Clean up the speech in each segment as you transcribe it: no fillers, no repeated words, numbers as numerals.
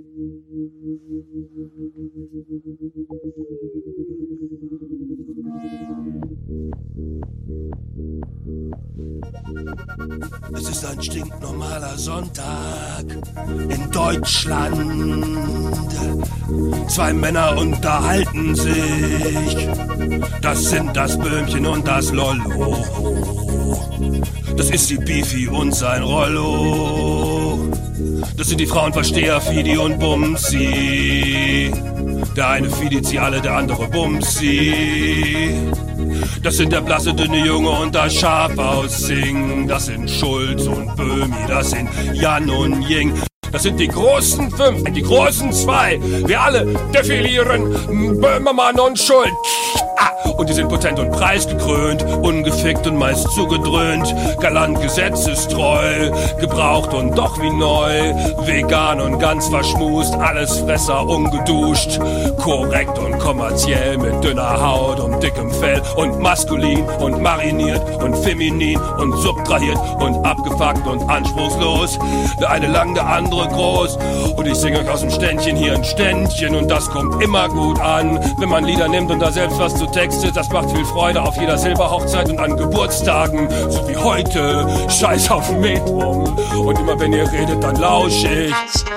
Es ist ein stinknormaler Sonntag in Deutschland. Zwei Männer unterhalten sich. Das sind das Böhmchen und das Lollo. Das ist die Beefy und sein Rollo. Das sind die Frauenversteher Fidi und Bumsi. Der eine Fidi, sie alle, der andere Bumsi. Das sind der blasse, dünne Junge und das Schaf aus Sing. Das sind Schulz und Böhmi, das sind Jan und Ying. Das sind die großen 5, die großen 2. Wir alle defilieren Böhmermann und Schulz. Und die sind potent und preisgekrönt, ungefickt und meist zugedröhnt, galant gesetzestreu, gebraucht und doch wie neu, vegan und ganz verschmust, alles Fresser ungeduscht, korrekt und kommerziell mit dünner Haut und dickem Fell und maskulin und mariniert und feminin und subtrahiert und abgefuckt und anspruchslos, der eine lang, der andere groß und ich singe euch aus dem Ständchen hier ein Ständchen und das kommt immer gut an, wenn man Lieder nimmt und da selbst was zu textet. Das macht viel Freude auf jeder Silberhochzeit und an Geburtstagen, so wie heute. Scheiß auf Metrum. Und immer wenn ihr redet, dann lausch ich.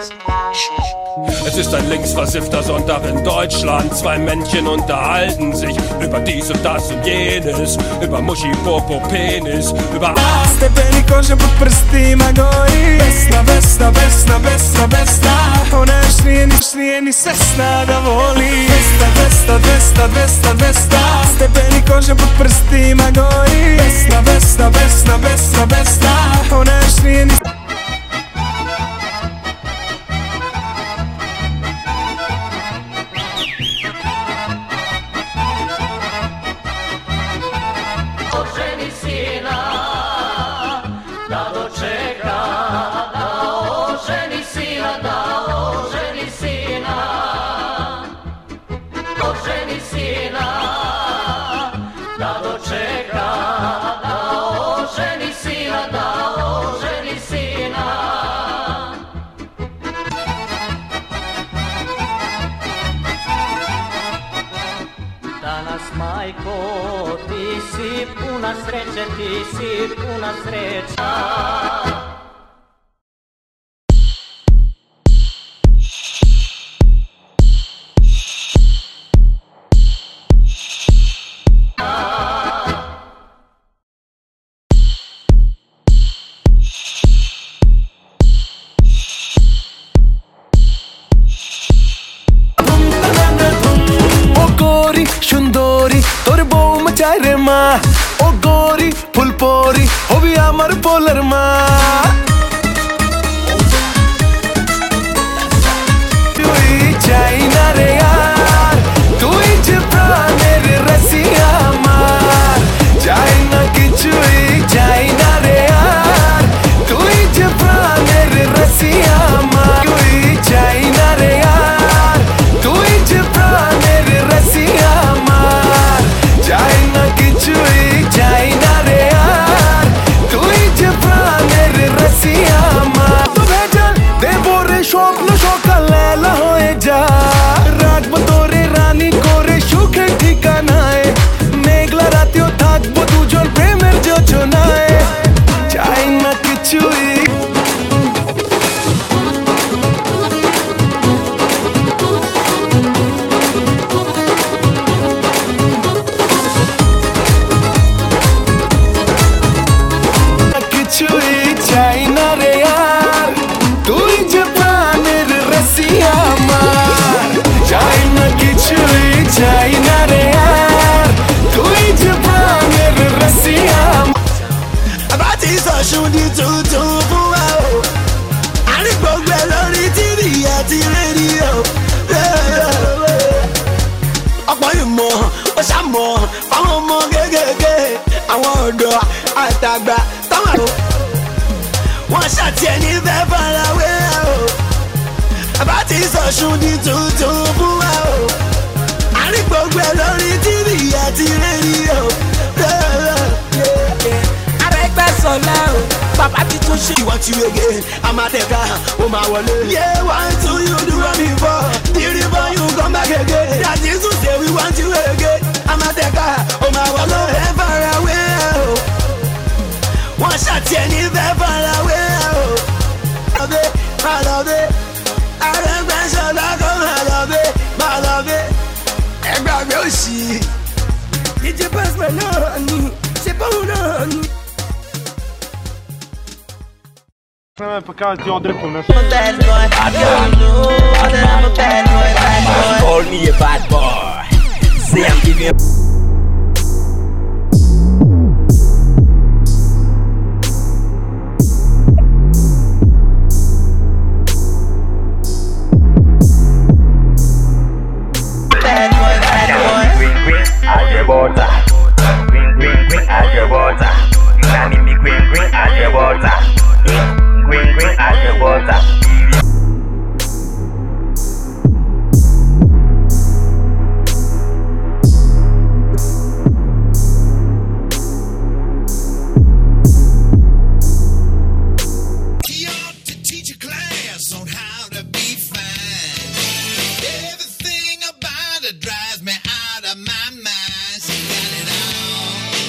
Es ist ein linksversiffter Sonntag in Deutschland. Zwei Männchen unterhalten sich über dies und das und jenes. Über Muschi, Popo, Penis. Über Stepeni kože pod prstima gori. Vesna, vesna, vesna, vesna, vesna. Ona još nije ni svesna da voli. Vesna, vesna, vesna, vesna, vesna. Stepeni kože pod prstima gori. Vesna, vesna, vesna, vesna, vesna. Ona još nije ni sreće, ti si puna sreća. O gori, সুন্দরী তোর বউ মচায় রে মা ও গরি ফুলপরি হবি আমার পোলার মা তুই চাই না রে আর তুই যে প্রাণের রসিয়া আমার চাই না কিছুই চাই না রে আর তুই যে প্রাণের রসিয়া আমার তুই চাই না রে আর তুই যে প্রাণের রসিয়া আমার চাই না কিছুই চাই না রে আর তুই যে প্রাণের রসিয়া আমার তো ভেজাল দেবো রে স্বপ্ন সকাল এলা হয়ে যা রাখবো তোরে রানী করে সুখের ঠিকানায় মেঘলা রাতেও থাকবো দুজন প্রেমের যোজনায় চাই না কিছুই চাই না রে আর তুই যে প্রাণের রসিয়া আমার চাই না কিছুই চাই না রে আর তুই যে প্রাণের রসিয়া àbátí sọ̀sùn di tuntun fún wa o àrígbọ̀gbẹ̀ lórí tv àti rédíò ọ̀pọ̀ ìmọ̀ ó ṣàmọ̀ fáwọn ọmọ kéékèèké àwọn ọ̀dọ́ àtàgbà táwọn àrò wọ́n ṣàtìẹ́ ní fẹ́ farawé o àbátí sọ̀sùn di tuntun fún wa o àrígbọ̀gbẹ̀ lórí tv àti rédíò. Arẹ́gbẹ́ṣọlá o bàbá ti tún ṣe. You want you again, I'm a dega, oh my wallet. Yeah, 1, 2, you do Arẹ́gbẹ́ sọ̀dá kó máa lọ bẹ́ ẹgbà mi ò sí. DJ Passman náà ni ṣe bóun náà ni. Покажи André I'm a bad boy. You know that I'm a bad boy. Call me a bad boy. Say I'm giving you. Bad boy, bad boy. Green, green, at your water. Green, green, green, at your water. You know me, green, green, at your water. Green, green, at your water. He ought to teach a class on how to be fine. Everything about her drives me out of my mind. She got it all.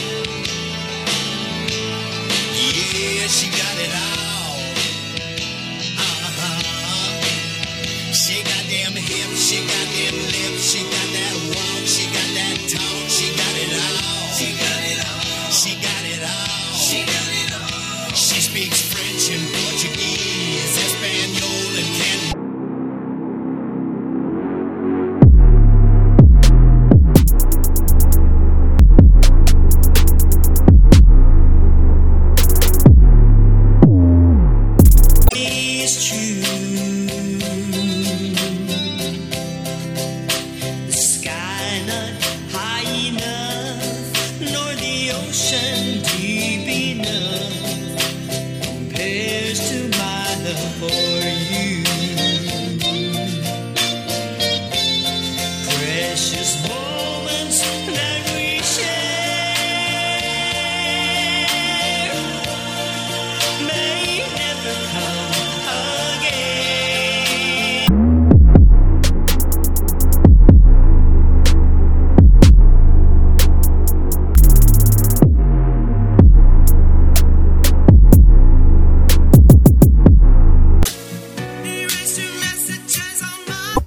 Yeah, she got it all. She got them hips, she got them lips, she got that walk, she got that talk, she got it all. She got it all. She got it all. She got it all. She speaks French and Portuguese, Espanol and Cantonese. It's true. The sky not high enough, nor the ocean deep enough compares to my love for you. Precious moments that we share may never come again. Erase your messages on my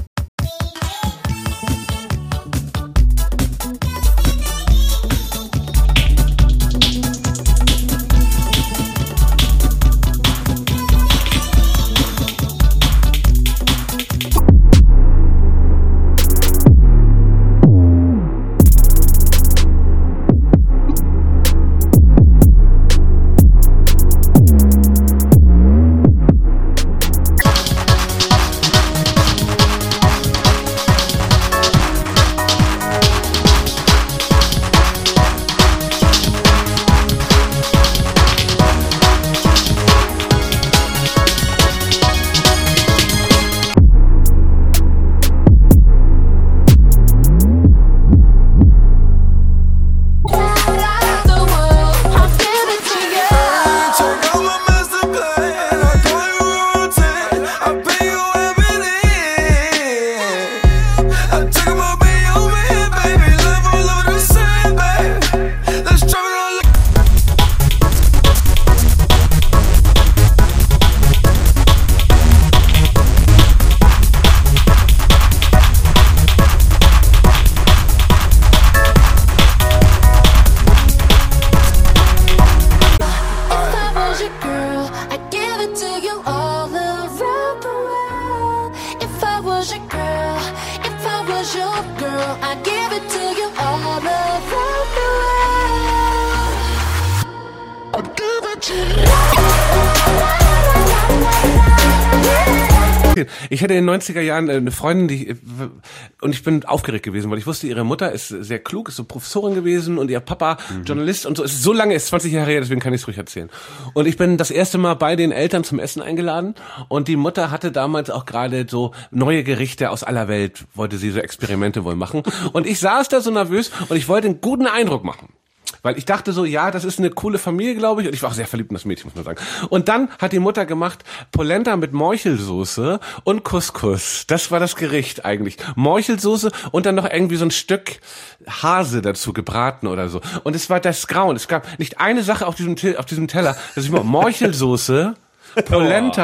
Ich hatte in den 90er Jahren eine Freundin, und ich bin aufgeregt gewesen, weil ich wusste, ihre Mutter ist sehr klug, ist so Professorin gewesen und ihr Papa Journalist und so. Es ist so lange, ist 20 Jahre her, deswegen kann ich es ruhig erzählen. Und ich bin das erste Mal bei den Eltern zum Essen eingeladen und die Mutter hatte damals auch gerade so neue Gerichte aus aller Welt, wollte sie so Experimente wohl machen. Und ich saß da so nervös und ich wollte einen guten Eindruck machen. Weil ich dachte so, ja, das ist eine coole Familie, glaube ich. Und ich war auch sehr verliebt in das Mädchen, muss man sagen. Und dann hat die Mutter gemacht Polenta mit Morchelsoße und Couscous. Das war das Gericht eigentlich. Morchelsoße und dann noch irgendwie so ein Stück Hase dazu gebraten oder so. Und es war das Grauen. Es gab nicht eine Sache auf diesem Teller, dass ich mal Morchelsoße, Polenta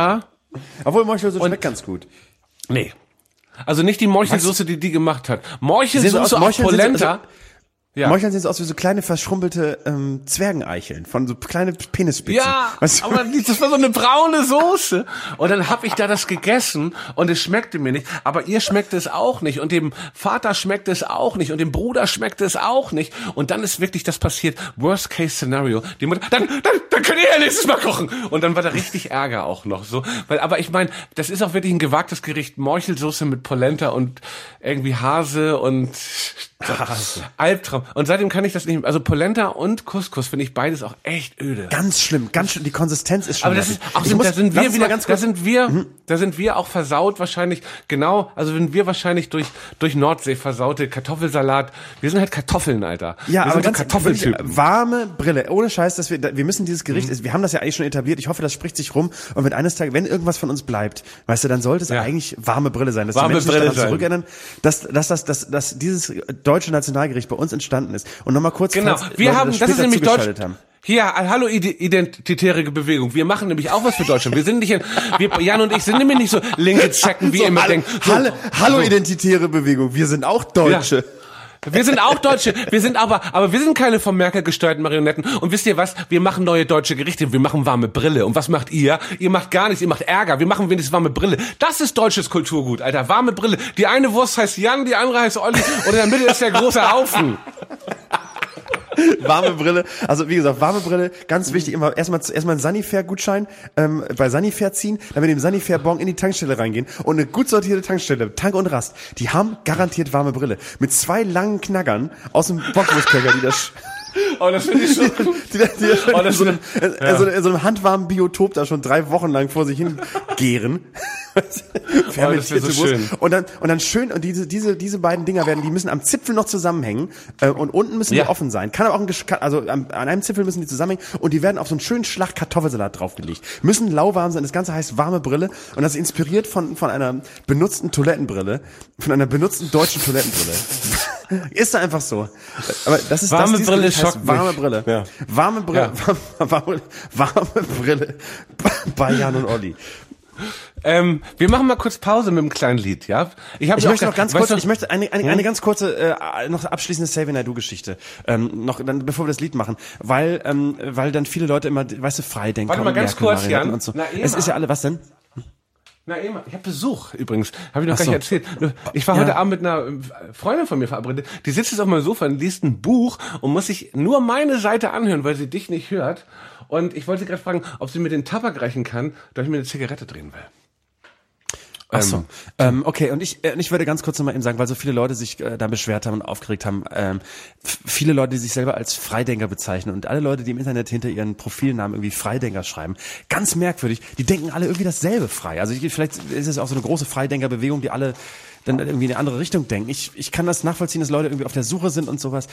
Obwohl Meuchelsoße schmeckt ganz gut. Nee. Also nicht die Morchelsoße, die gemacht hat. Morchelsoße auf Meucheln Polenta. Ja. Meucheln sehen so aus wie so kleine verschrumpelte Zwergeneicheln von so kleine Penisspitzen. Ja, weißt du? aber das war so eine braune Soße. Und dann habe ich da das gegessen und es schmeckte mir nicht. Aber ihr schmeckte es auch nicht und dem Vater schmeckte es auch nicht und dem Bruder schmeckte es auch nicht. Und dann ist wirklich das passiert. Worst Case Scenario. Die Mutter, dann könnt ihr ja nächstes Mal kochen. Und dann war da richtig Ärger auch noch so. Aber ich meine, das ist auch wirklich ein gewagtes Gericht. Morchelsoße mit Polenta und irgendwie Hase und Albtraum. Und seitdem kann ich das nicht mehr. Also Polenta und Couscous finde ich beides auch echt öde. Ganz schlimm. Die Konsistenz ist schon. Aber das ist auch da sind wir auch versaut wahrscheinlich. Genau. Also sind wir wahrscheinlich durch Nordsee versaute Kartoffelsalat. Wir sind halt Kartoffeln, Alter. Ja, wir aber sind ganz Kartoffeltypen. Warme Brille. Ohne Scheiß, dass wir müssen dieses Gericht, wir haben das ja eigentlich schon etabliert. Ich hoffe, das spricht sich rum. Und wenn eines Tages, wenn irgendwas von uns bleibt, weißt du, dann sollte es eigentlich warme Brille sein. Dass warme die Menschen Brille sich daran zurückerinnern, dass dieses deutsche Nationalgericht bei uns entstanden ist. Und nochmal kurz, genau, falls wir Leute haben, das ist nämlich zugeschaltet haben. Hier, hallo identitäre Bewegung. Wir machen nämlich auch was für Deutschland. Wir sind nicht, Jan und ich sind nämlich nicht so linke Zecken, wie ihr immer denkt. Hallo identitäre Bewegung. Wir sind auch Deutsche. Ja. Wir sind auch Deutsche, aber wir sind keine von Merkel gesteuerten Marionetten. Und wisst ihr was? Wir machen neue deutsche Gerichte, wir machen warme Brille. Und was macht ihr? Ihr macht gar nichts, ihr macht Ärger. Wir machen wenigstens warme Brille. Das ist deutsches Kulturgut, Alter. Warme Brille. Die eine Wurst heißt Jan, die andere heißt Olli und in der Mitte ist der große Haufen. Warme Brille, also wie gesagt, warme Brille, ganz wichtig, immer erstmal einen Sanifair-Gutschein bei Sanifair ziehen, dann mit dem Sanifair-Bon in die Tankstelle reingehen und eine gut sortierte Tankstelle, Tank und Rast, die haben garantiert warme Brille. Mit 2 langen Knaggern aus dem Bockwurstköcher, die das Oh, das finde ich so. So einem handwarmen Biotop da schon 3 Wochen lang vor sich hin gären. Fermentierte so schön. Und dann schön, und diese beiden Dinger die müssen am Zipfel noch zusammenhängen, und unten müssen die offen sein. Kann aber auch an einem Zipfel müssen die zusammenhängen, und die werden auf so einen schönen Schlag Kartoffelsalat draufgelegt. Müssen lauwarm sein, das Ganze heißt warme Brille, und das ist inspiriert von einer benutzten Toilettenbrille, von einer benutzten deutschen Toilettenbrille. Ist da einfach so. Aber das ist warme das, Brille schockt warme Brille. Ja. Warme Brille. Ja. Warme Brille bei Jan und Olli. Wir machen mal kurz Pause mit einem kleinen Lied, ja? Ich möchte noch ganz kurz, eine ganz kurze, noch abschließende Xavier Naidoo-Geschichte, bevor wir das Lied machen, weil dann viele Leute immer, weißt du, frei denken. Warte mal ganz kurz, Jan. Und so. Es ist ja alle, was denn? Ich habe Besuch übrigens, habe ich noch gar nicht erzählt. Ich war heute Abend mit einer Freundin von mir verabredet, die sitzt jetzt auf meinem Sofa und liest ein Buch und muss sich nur meine Seite anhören, weil sie dich nicht hört. Und ich wollte gerade fragen, ob sie mir den Tabak reichen kann, da ich mir eine Zigarette drehen will. Ach so. Okay, und ich würde ganz kurz nochmal eben sagen, weil so viele Leute sich da beschwert haben und aufgeregt haben, viele Leute, die sich selber als Freidenker bezeichnen und alle Leute, die im Internet hinter ihren Profilnamen irgendwie Freidenker schreiben, ganz merkwürdig, die denken alle irgendwie dasselbe frei. Also vielleicht ist es auch so eine große Freidenkerbewegung, die alle dann irgendwie in eine andere Richtung denken. Ich kann das nachvollziehen, dass Leute irgendwie auf der Suche sind und sowas.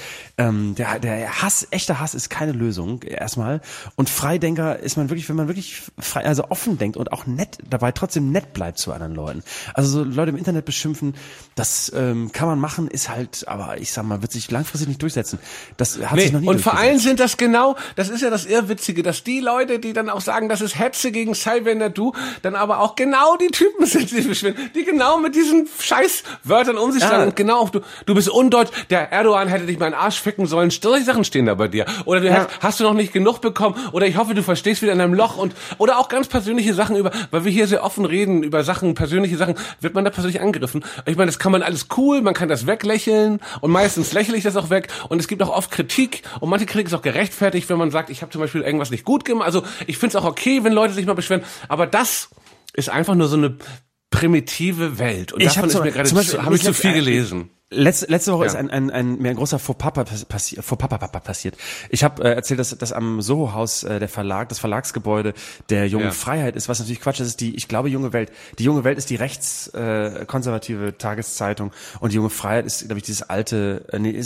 Der Hass, echter Hass ist keine Lösung, erstmal. Und Freidenker ist man wirklich, wenn man wirklich frei, also offen denkt und auch nett, dabei trotzdem nett bleibt zu anderen Leuten. Also so Leute im Internet beschimpfen, das kann man machen, ist halt, aber ich sag mal, wird sich langfristig nicht durchsetzen. Das hat sich noch nie und vor allem sind das das ist ja das Irrwitzige, dass die Leute, die dann auch sagen, das ist Hetze gegen Xavier Naidoo, dann aber auch genau die Typen sind, die genau mit diesen Scheißwörtern um sich schlagen und genau, du bist undeutsch, der Erdogan hätte dich mal in den Arsch ficken sollen, solche Sachen stehen da bei dir. Oder hast du noch nicht genug bekommen, oder ich hoffe, du verstehst wieder in deinem Loch, oder auch ganz persönliche Sachen weil wir hier sehr offen reden über Sachen, persönliche Sachen, wird man da persönlich angegriffen. Ich meine, das kann man alles cool, man kann das weglächeln und meistens lächle ich das auch weg, und es gibt auch oft Kritik, und manche Kritik ist auch gerechtfertigt, wenn man sagt, ich habe zum Beispiel irgendwas nicht gut gemacht. Also ich finde es auch okay, wenn Leute sich mal beschweren, aber das ist einfach nur so eine primitive Welt, und davon ist mir gerade habe ich zu viel gelesen. Letzte Woche ist mir ein großer Fauxpas passiert. Ich habe erzählt, dass am Soho-Haus das Verlagsgebäude der Jungen Freiheit ist, was natürlich Quatsch ist. Ich glaube, Junge Welt. Die Junge Welt ist die rechtskonservative Tageszeitung, und die Junge Freiheit ist, glaube ich, dieses alte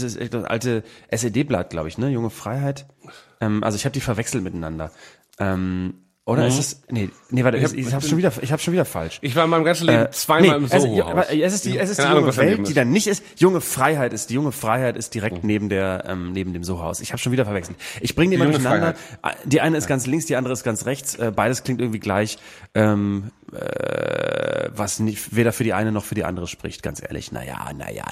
SED-Blatt, glaube ich, ne? Junge Freiheit. Also ich habe die verwechselt miteinander. Oder ist es? Nee, warte, ich hab's schon wieder falsch. Ich war in meinem ganzen Leben zweimal im Soho-Haus. Es ist die Junge Welt, die dann nicht ist. Junge Freiheit ist direkt neben dem Soho-Haus. Ich habe schon wieder verwechselt. Ich bringe die mal durcheinander. Die eine ist ganz links, die andere ist ganz rechts. Beides klingt irgendwie gleich. was nicht, weder für die eine noch für die andere spricht, ganz ehrlich. Naja.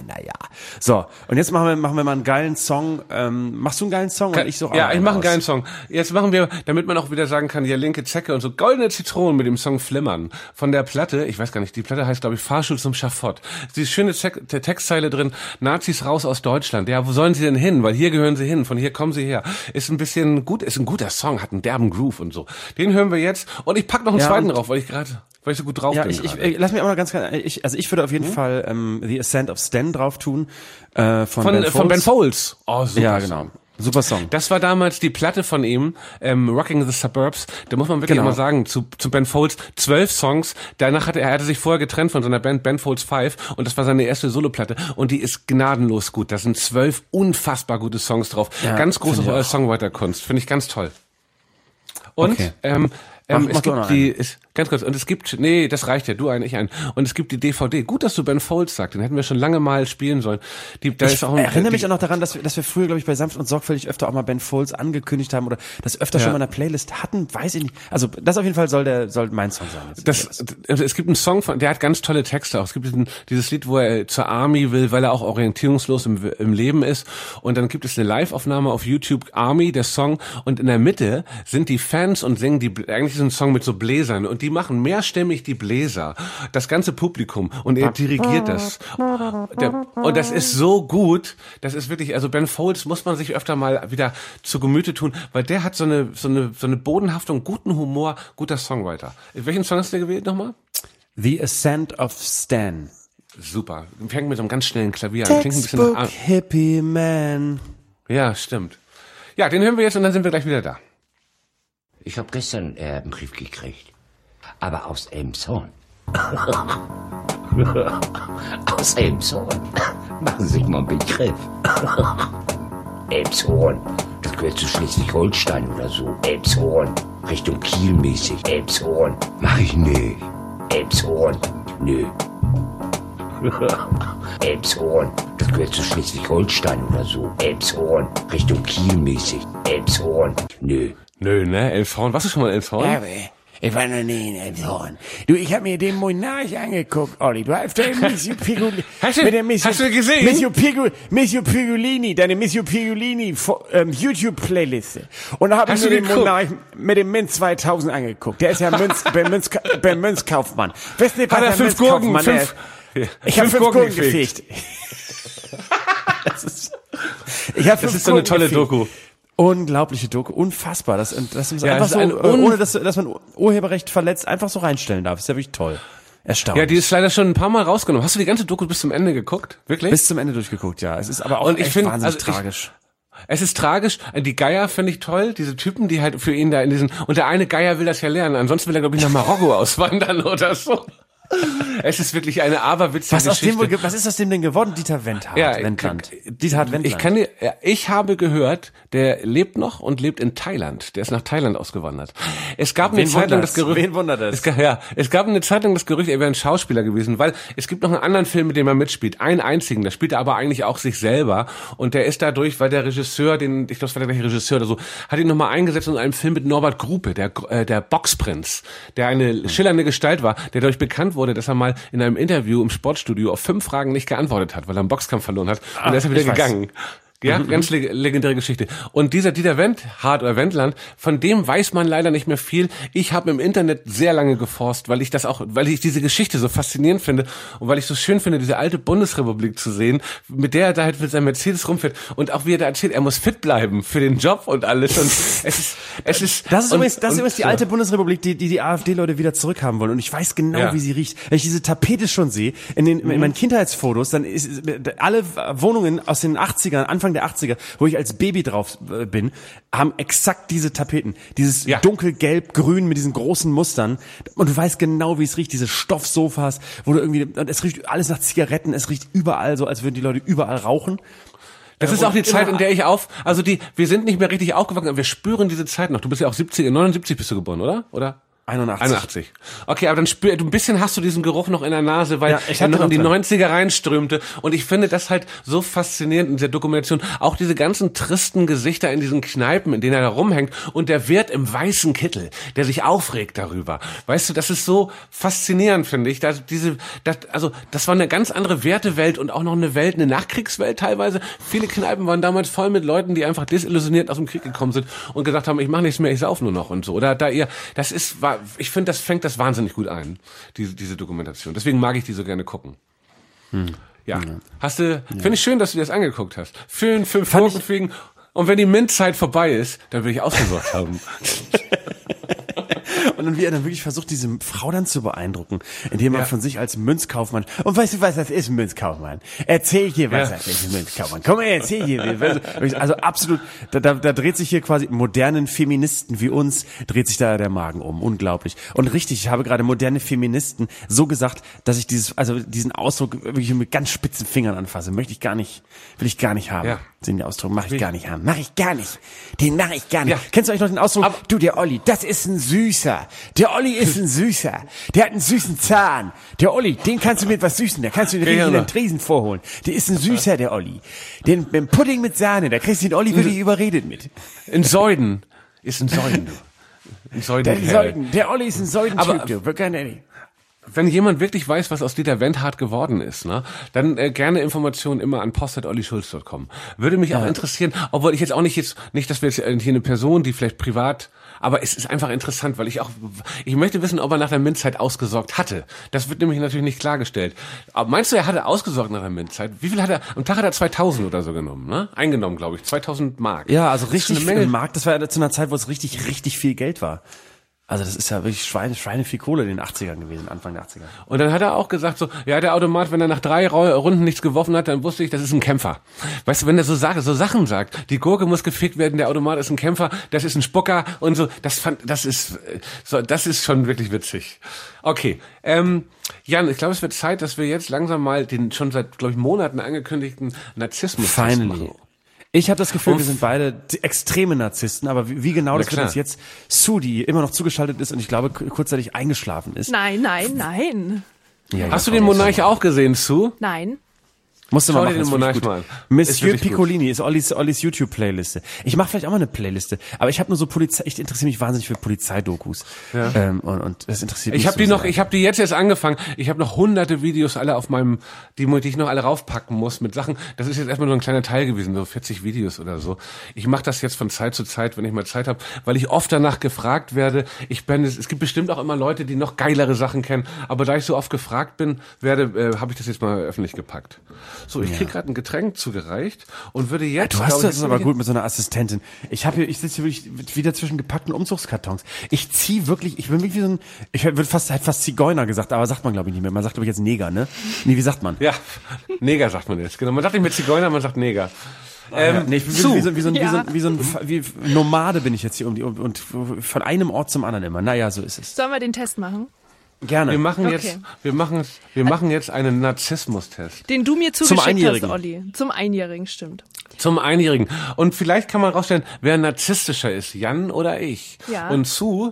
So, und jetzt machen wir mal einen geilen Song. Machst du einen geilen Song? Und ich so ja, ich mache einen geilen Song. Jetzt machen wir, damit man auch wieder sagen kann, ja, linke Zecke und so, goldene Zitronen mit dem Song Flimmern. Von der Platte, ich weiß gar nicht, die Platte heißt, glaube ich, Fahrstuhl zum Schafott. Die schöne Textzeile drin, Nazis raus aus Deutschland. Ja, wo sollen sie denn hin? Weil hier gehören sie hin, von hier kommen sie her. Ist ein bisschen gut, ist ein guter Song, hat einen derben Groove und so. Den hören wir jetzt. Und ich pack noch einen zweiten drauf, weil ich so gut drauf bin. Lass mich auch mal ganz klar, ich würde auf jeden Fall The Ascent of Stan drauf tun, von Ben Folds. Oh, super. Ja, genau. Super Song. Das war damals die Platte von ihm, Rocking the Suburbs. Da muss man wirklich immer sagen, zu Ben Folds 12 Songs. Danach er hatte sich vorher getrennt von seiner Band Ben Folds 5 und das war seine erste Soloplatte und die ist gnadenlos gut. Da sind 12 unfassbar gute Songs drauf. Ja, ganz große Songwriter-Kunst. Finde ich ganz toll. Und okay. Es gibt ganz kurz, und es gibt, nee, das reicht ja, du ein, ich ein. Und es gibt die DVD. Gut, dass du Ben Folds sagst, den hätten wir schon lange mal spielen sollen. Ich erinnere mich auch noch daran, dass wir früher, glaube ich, bei Sanft und Sorgfältig öfter auch mal Ben Folds angekündigt haben oder das öfter schon mal in der Playlist hatten, weiß ich nicht. Also das auf jeden Fall soll mein Song sein. Es gibt einen Song der hat ganz tolle Texte auch. Es gibt dieses Lied, wo er zur Army will, weil er auch orientierungslos im Leben ist. Und dann gibt es eine Live-Aufnahme auf YouTube, Army, der Song. Und in der Mitte sind die Fans und singen eigentlich ist ein Song mit so Bläsern. Und die machen mehrstimmig die Bläser. Das ganze Publikum. Und er dirigiert das. Und das ist so gut. Das ist wirklich, also Ben Folds muss man sich öfter mal wieder zu Gemüte tun, weil der hat so eine Bodenhaftung, guten Humor, guter Songwriter. Welchen Song hast du gewählt nochmal? The Ascent of Stan. Super. Fängt mit so einem ganz schnellen Klavier an. Klingt ein bisschen nach Hippie Man. Ja, stimmt. Ja, den hören wir jetzt und dann sind wir gleich wieder da. Ich habe gestern einen Brief gekriegt. Aber aus Elmshorn. Aus Elmshorn. Machen Sie sich mal einen Begriff. Elmshorn. Das gehört zu Schleswig-Holstein oder so. Elmshorn. Richtung Kiel mäßig. Elmshorn. Mach ich nicht. Elmshorn. Nö. Elmshorn. Das gehört zu Schleswig-Holstein oder so. Elmshorn. Richtung Kiel mäßig. Elmshorn. Nö. Nö, ne? Elmshorn. Warst du schon mal in Elmshorn? Ja, ich war noch nie in Elmshorn. Du, ich habe mir den Monarch angeguckt, Olli. Du hast den Missio Pigolini. Hast du gesehen? Missio Pigolini, deine Missio Pigolini YouTube-Playliste. Und da habe ich mir den Monarch mit dem Minz 2000 angeguckt. Der ist ja beim Münzkaufmann. Weißt du, was der Münzkaufmann ist? Ich habe 5 Gurken gefegt. Das ist so eine tolle Doku. Unglaubliche Doku, unfassbar. Das ist einfach so, ohne dass man Urheberrecht verletzt, einfach so reinstellen darf. Ist ja wirklich toll. Erstaunlich. Ja, die ist leider schon ein paar Mal rausgenommen. Hast du die ganze Doku bis zum Ende geguckt? Wirklich? Bis zum Ende durchgeguckt, ja. Es ist aber auch wahnsinnig tragisch. Es ist tragisch. Die Geier finde ich toll. Diese Typen, die halt für ihn da und der eine Geier will das ja lernen. Ansonsten will er, glaube ich, nach Marokko auswandern oder so. Es ist wirklich eine aberwitzige Geschichte. Was ist aus dem denn geworden? Dieter Wendland. Ja, Dieter Wendland. Ich habe gehört, der lebt noch und lebt in Thailand. Der ist nach Thailand ausgewandert. Es gab eine Zeit lang das Gerücht. Wen wundert das? Es gab eine Zeit lang das Gerücht, er wäre ein Schauspieler gewesen, weil es gibt noch einen anderen Film, mit dem er mitspielt. Einen einzigen. Da spielt er aber eigentlich auch sich selber. Und der ist dadurch, weil der Regisseur, ich glaube, das war der gleiche Regisseur oder so, hat ihn nochmal eingesetzt in einem Film mit Norbert Grupe, der Boxprinz, der eine schillernde Gestalt war, der dadurch bekannt wurde, dass er mal in einem Interview im Sportstudio auf 5 Fragen nicht geantwortet hat, weil er einen Boxkampf verloren hat. Und er ist wieder gegangen. Ja, ganz legendäre Geschichte. Und dieser Dieter Wendland, von dem weiß man leider nicht mehr viel. Ich habe im Internet sehr lange geforscht, weil ich diese Geschichte so faszinierend finde und weil ich so schön finde, diese alte Bundesrepublik zu sehen, mit der er da halt mit seinem Mercedes rumfährt und auch wie er da erzählt, er muss fit bleiben für den Job und alles. Und es ist übrigens die alte Bundesrepublik, die AfD-Leute wieder zurückhaben wollen. Und ich weiß genau, wie sie riecht. Wenn ich diese Tapete schon sehe, in meinen Kindheitsfotos, dann ist alle Wohnungen aus den 80ern, Anfang der 80er, wo ich als Baby drauf bin, haben exakt diese Tapeten. Dieses dunkelgelb-grün mit diesen großen Mustern. Und du weißt genau, wie es riecht. Diese Stoffsofas, wo du irgendwie, es riecht alles nach Zigaretten. Es riecht überall so, als würden die Leute überall rauchen. Das ist auch die Zeit, in der wir sind nicht mehr richtig aufgewachsen, aber wir spüren diese Zeit noch. Du bist ja auch 79 bist du geboren, oder? 81. Okay, aber dann du ein bisschen hast du diesen Geruch noch in der Nase, weil er noch in die 90er reinströmte. Und ich finde das halt so faszinierend in der Dokumentation. Auch diese ganzen tristen Gesichter in diesen Kneipen, in denen er da rumhängt. Und der Wirt im weißen Kittel, der sich aufregt darüber. Weißt du, das ist so faszinierend, finde ich. Das war eine ganz andere Wertewelt und auch noch eine Welt, eine Nachkriegswelt teilweise. Viele Kneipen waren damals voll mit Leuten, die einfach desillusioniert aus dem Krieg gekommen sind und gesagt haben, ich mache nichts mehr, ich sauf nur noch und so. Oder ich finde, das fängt das wahnsinnig gut ein, diese Dokumentation. Deswegen mag ich die so gerne gucken. Ja. Finde ich schön, dass du dir das angeguckt hast. Für Fünf und wenn die Mintzeit vorbei ist, dann will ich ausgesorgt haben. Und dann wie er dann wirklich versucht, diese Frau dann zu beeindrucken, indem er von sich als Münzkaufmann, und weißt du, was das ist, ein Münzkaufmann? Erzähl dir, was das ist, ein Münzkaufmann. Komm her, erzähl dir. Also absolut, da dreht sich hier quasi modernen Feministen wie uns, dreht sich da der Magen um. Unglaublich. Und richtig, ich habe gerade moderne Feministen so gesagt, dass ich diesen Ausdruck wirklich mit ganz spitzen Fingern anfasse. Will ich gar nicht haben. Ja. Den Ausdruck mache ich gar nicht haben. Mach ich gar nicht. Den mache ich gar nicht. Ja. Kennst du eigentlich noch den Ausdruck? Du, der Olli, das ist ein Süßer. Der Olli ist ein Süßer. Der hat einen süßen Zahn. Der Olli, den kannst du mit was süßen. Da kannst du den richtig in den Tresen vorholen. Der ist ein Süßer, der Olli. Den mit Pudding mit Sahne, da kriegst du den Olli wirklich überredet mit. In Säuden. Ist ein Säuden, du. Ein Säuden. Der Olli ist ein Säudentyp, du. Wirklich ehrlich. Wenn jemand wirklich weiß, was aus Dieter Wendhardt geworden ist, ne, dann gerne Informationen immer an post@ollischulz.com. Würde mich auch interessieren, obwohl ich jetzt auch nicht, dass wir jetzt hier eine Person, die vielleicht privat, aber es ist einfach interessant, weil ich möchte wissen, ob er nach der Minzzeit ausgesorgt hatte. Das wird nämlich natürlich nicht klargestellt. Aber meinst du, er hatte ausgesorgt nach der Minzzeit? Wie viel hat er, am Tag hat er 2000 oder so genommen, ne? Eingenommen, glaube ich. 2000 Mark. Ja, also richtig viel Mark. Das war ja zu einer Zeit, wo es richtig, richtig viel Geld war. Also das ist ja wirklich Schweine viel Kohle in den 80ern gewesen, Anfang der 80er. Und dann hat er auch gesagt so, ja, der Automat, wenn er nach 3 Runden nichts geworfen hat, dann wusste ich, das ist ein Kämpfer. Weißt du, wenn er so Sachen sagt, die Gurke muss gefickt werden, der Automat ist ein Kämpfer, das ist ein Spucker und so, das ist schon wirklich witzig. Okay, Jan, ich glaube, es wird Zeit, dass wir jetzt langsam mal den schon seit, glaube ich, Monaten angekündigten Narzissmus machen. Ich habe das Gefühl, wir sind beide extreme Narzissten, aber wie genau das wird uns jetzt Sue, die immer noch zugeschaltet ist und ich glaube kurzzeitig eingeschlafen ist. Nein. Ja, hast du den Monarch auch gesehen, Sue? Nein. Musst du mal machen, den Monarch mal. Monsieur Piccolini ist Ollis YouTube-Playliste. Ich mache vielleicht auch mal eine Playliste, aber ich habe nur so ich interessiere mich wahnsinnig für Polizeidokus. Ja. Und das interessiert mich. Ich habe die jetzt erst angefangen. Ich habe noch hunderte Videos alle auf meinem, die ich noch alle raufpacken muss mit Sachen. Das ist jetzt erstmal nur ein kleiner Teil gewesen, so 40 Videos oder so. Ich mache das jetzt von Zeit zu Zeit, wenn ich mal Zeit habe, weil ich oft danach gefragt werde. Es gibt bestimmt auch immer Leute, die noch geilere Sachen kennen, aber da ich so oft gefragt werde, habe ich das jetzt mal öffentlich gepackt. So, ich krieg gerade ein Getränk zugereicht und würde jetzt... Du hast das aber gut mit so einer Assistentin. Ich sitze hier wirklich wieder zwischen gepackten Umzugskartons. Ich bin wirklich wie so ein... Ich würde fast Zigeuner gesagt, aber sagt man glaube ich nicht mehr. Man sagt glaube ich jetzt Neger, ne? Nee, wie sagt man? Ja, Neger sagt man jetzt, genau. Man sagt nicht mehr Zigeuner, man sagt Neger. Ich bin wie Nomade bin ich jetzt hier und von einem Ort zum anderen immer. Naja, so ist es. Sollen wir den Test machen? Gerne. Wir machen jetzt einen Narzissmustest. Den du mir zugeschickt hast, Olli. Zum Einjährigen, stimmt. Zum Einjährigen. Und vielleicht kann man rausstellen, wer narzisstischer ist, Jan oder ich. Ja. Und Sue,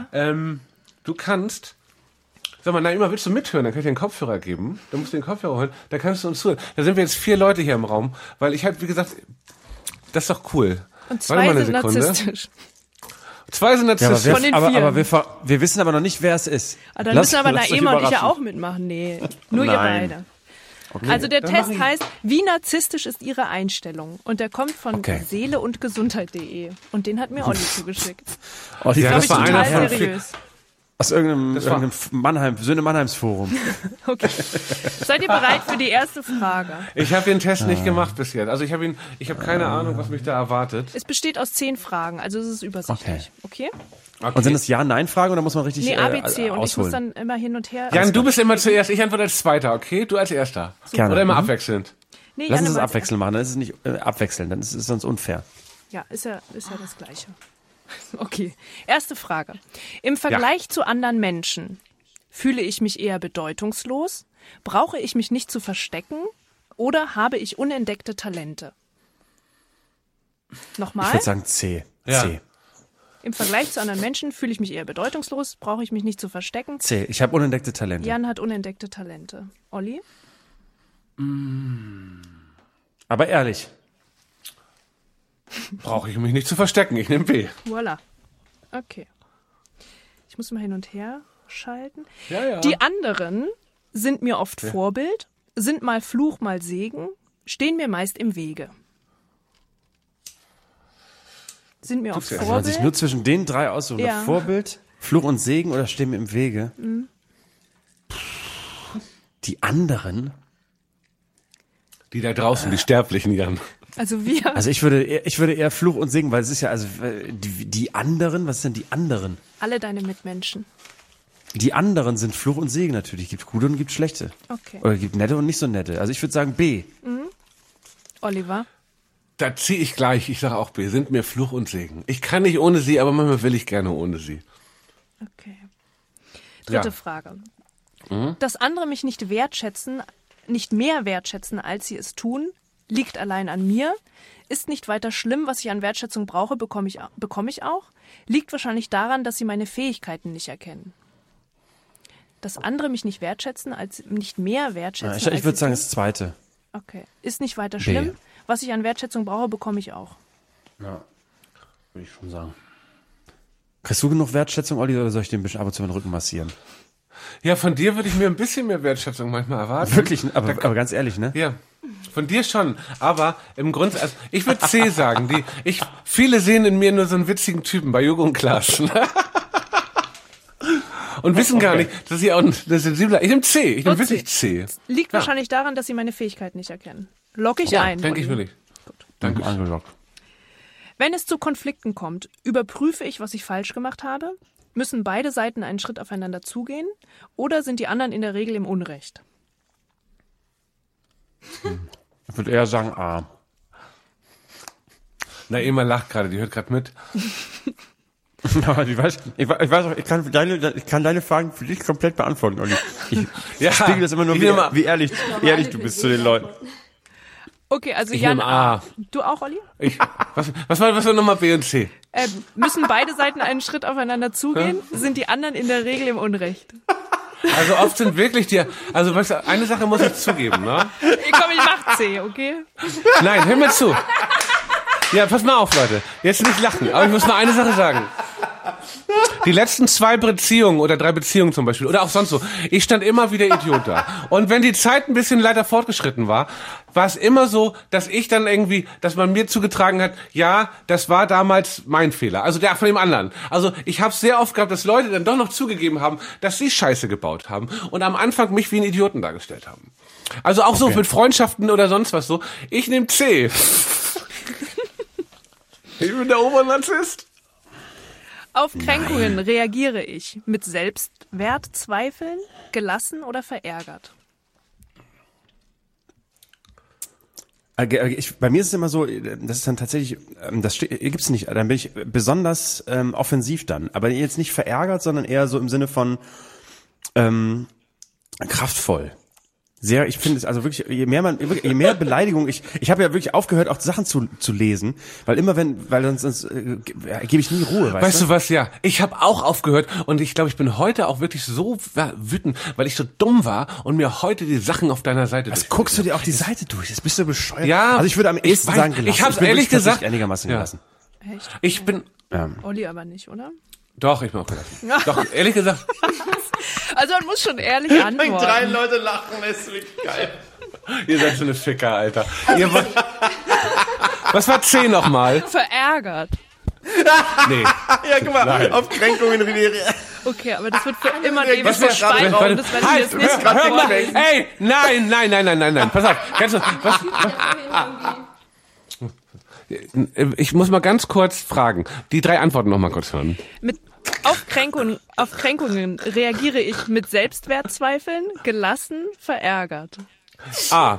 du kannst... Sag mal, immer willst du mithören, dann kann ich dir einen Kopfhörer geben. Dann musst du den Kopfhörer holen, dann kannst du uns zuhören. Da sind wir jetzt 4 Leute hier im Raum, weil ich wie gesagt, das ist doch cool. Und 2 sind narzisstisch. 2 sind narzisstisch. Ja, von den 4. Aber wir wissen aber noch nicht, wer es ist. Dann müssen aber Naema und ich ja auch mitmachen. Nee, nur ihr beide. Okay. Also der Test heißt, wie narzisstisch ist Ihre Einstellung? Und der kommt von seeleundgesundheit.de. Und den hat mir Olli zugeschickt. Das ist total seriös. Aus irgendeinem Mannheims Forum. Okay. Seid ihr bereit für die erste Frage? Ich habe den Test nicht gemacht bis jetzt. Also ich habe keine Ahnung, was mich da erwartet. Es besteht aus 10 Fragen, also es ist übersichtlich. Okay? Und sind das Ja-Nein-Fragen oder muss man richtig ABC und ich muss dann immer hin und her... Jan, du bist immer zuerst, ich antworte als Zweiter, okay? Du als Erster. Gerne. Oder immer abwechselnd. Nee, lass uns das abwechselnd machen, dann ist es nicht abwechseln, dann ist es sonst unfair. Ja, ist ja das Gleiche. Okay, erste Frage. Im Vergleich zu anderen Menschen, fühle ich mich eher bedeutungslos? Brauche ich mich nicht zu verstecken? Oder habe ich unentdeckte Talente? Nochmal? Ich würde sagen C. Ja. C. Im Vergleich zu anderen Menschen fühle ich mich eher bedeutungslos, brauche ich mich nicht zu verstecken. C. Ich habe unentdeckte Talente. Jan hat unentdeckte Talente. Olli? Aber ehrlich. Brauche ich mich nicht zu verstecken. Ich nehme B. Voila. Okay. Ich muss mal hin und her schalten. Ja. Die anderen sind mir oft Vorbild, sind mal Fluch, mal Segen, stehen mir meist im Wege. Sind mir oft Also man sich Vorbild. nur zwischen den drei aussuchen. Ja. Vorbild, Fluch und Segen oder stehen mir im Wege? Die anderen? Die da draußen, die Sterblichen, Jan. Also wir. Also ich würde eher Fluch und Segen, weil es ist ja, also die anderen, was sind die anderen? Alle deine Mitmenschen. Die anderen sind Fluch und Segen natürlich. Gibt gute und gibt schlechte. Okay. Oder gibt nette und nicht so nette. Also ich würde sagen B. Oliver? Da ziehe ich gleich. Ich sage auch B. Sind mir Fluch und Segen. Ich kann nicht ohne sie, aber manchmal will ich gerne ohne sie. Okay. Dritte Ja. Frage. Dass andere mich nicht mehr wertschätzen, als sie es tun, liegt allein an mir. Ist nicht weiter schlimm, was ich an Wertschätzung brauche, bekomme ich auch. Liegt wahrscheinlich daran, dass sie meine Fähigkeiten nicht erkennen. Dass andere mich nicht mehr wertschätzen. Ich würde sagen, das Zweite. Okay. Ist nicht weiter schlimm. Was ich an Wertschätzung brauche, bekomme ich auch. Ja, würde ich schon sagen. Kriegst du genug Wertschätzung, Olli, oder soll ich den bisschen ab und zu den Rücken massieren? Ja, von dir würde ich mir ein bisschen mehr Wertschätzung manchmal erwarten. Wirklich, aber ganz ehrlich, ne? Ja, von dir schon. Aber im Grunde, also ich würde C sagen. Viele sehen in mir nur so einen witzigen Typen bei Joko und Klaas. Und wissen gar nicht, dass ich auch ein sensibler. Ich nehme C. Ich nehme wirklich C. Liegt wahrscheinlich daran, dass sie meine Fähigkeiten nicht erkennen. Lock ich ein. Denke ich wirklich. Danke. Angelockt. Wenn es zu Konflikten kommt, überprüfe ich, was ich falsch gemacht habe? Müssen beide Seiten einen Schritt aufeinander zugehen? Oder sind die anderen in der Regel im Unrecht? Ich würde eher sagen A. Na, Emma lacht gerade, die hört gerade mit. Aber ich weiß auch, ich kann deine Fragen für dich komplett beantworten, Olli. Ich spiegel das immer nur, wie ehrlich du bist zu den Leuten. Okay, also Ich Jan nehme A. Du auch, Olli? Was war nochmal B und C? Müssen beide Seiten einen Schritt aufeinander zugehen? Sind die anderen in der Regel im Unrecht? Also oft sind wirklich also weißt du, eine Sache muss ich zugeben, ne? Komm, ich mach C, okay? Nein, hör mir zu. Ja, pass mal auf, Leute. Jetzt nicht lachen, aber ich muss mal eine Sache sagen. Die letzten 2 Beziehungen oder 3 Beziehungen zum Beispiel oder auch sonst so, ich stand immer wieder Idiot da. Und wenn die Zeit ein bisschen leider fortgeschritten war es immer so, dass ich dann irgendwie, dass man mir zugetragen hat, ja, das war damals mein Fehler. Also der von dem anderen. Also ich habe sehr oft gehabt, dass Leute dann doch noch zugegeben haben, dass sie Scheiße gebaut haben und am Anfang mich wie einen Idioten dargestellt haben. Also auch so mit Freundschaften oder sonst was so. Ich nehme C. Ich bin der Obernarzisst. Auf Kränkungen reagiere ich mit Selbstwertzweifeln, gelassen oder verärgert? Bei mir ist es immer so, das ist dann tatsächlich, das gibt's nicht, dann bin ich besonders offensiv dann, aber jetzt nicht verärgert, sondern eher so im Sinne von kraftvoll. Sehr, ich finde es also wirklich, je mehr Beleidigung, ich habe ja wirklich aufgehört, auch Sachen zu lesen, weil sonst gebe ich nie Ruhe, weißt du was, ja, ich habe auch aufgehört und ich glaube, ich bin heute auch wirklich so wütend, weil ich so dumm war und mir heute die Sachen auf deiner Seite guckst du dir auch die Seite durch, jetzt bist du bescheuert. Ja, also ich würde am ehesten sagen gelassen. Ich habe ehrlich gesagt einigermaßen gelassen. Echt? Ich bin Olli aber nicht, oder? Doch, ich bin auch gelassen. Doch, ehrlich gesagt. Also man muss schon ehrlich antworten. 3 Leute lachen, ist wirklich geil. Ihr seid so eine Ficker, Alter. Was war C nochmal? Verärgert. Nee. Ja, guck mal, auf Kränkungen reagieren. Okay, aber das wird für immer und ewig so schweigen. Und das werden wir jetzt nicht hör mal, ey, nein. Pass auf. Kannst du, was? Ich muss mal ganz kurz fragen. Die 3 Antworten noch mal kurz hören. Auf Kränkungen reagiere ich mit Selbstwertzweifeln, gelassen, verärgert. A.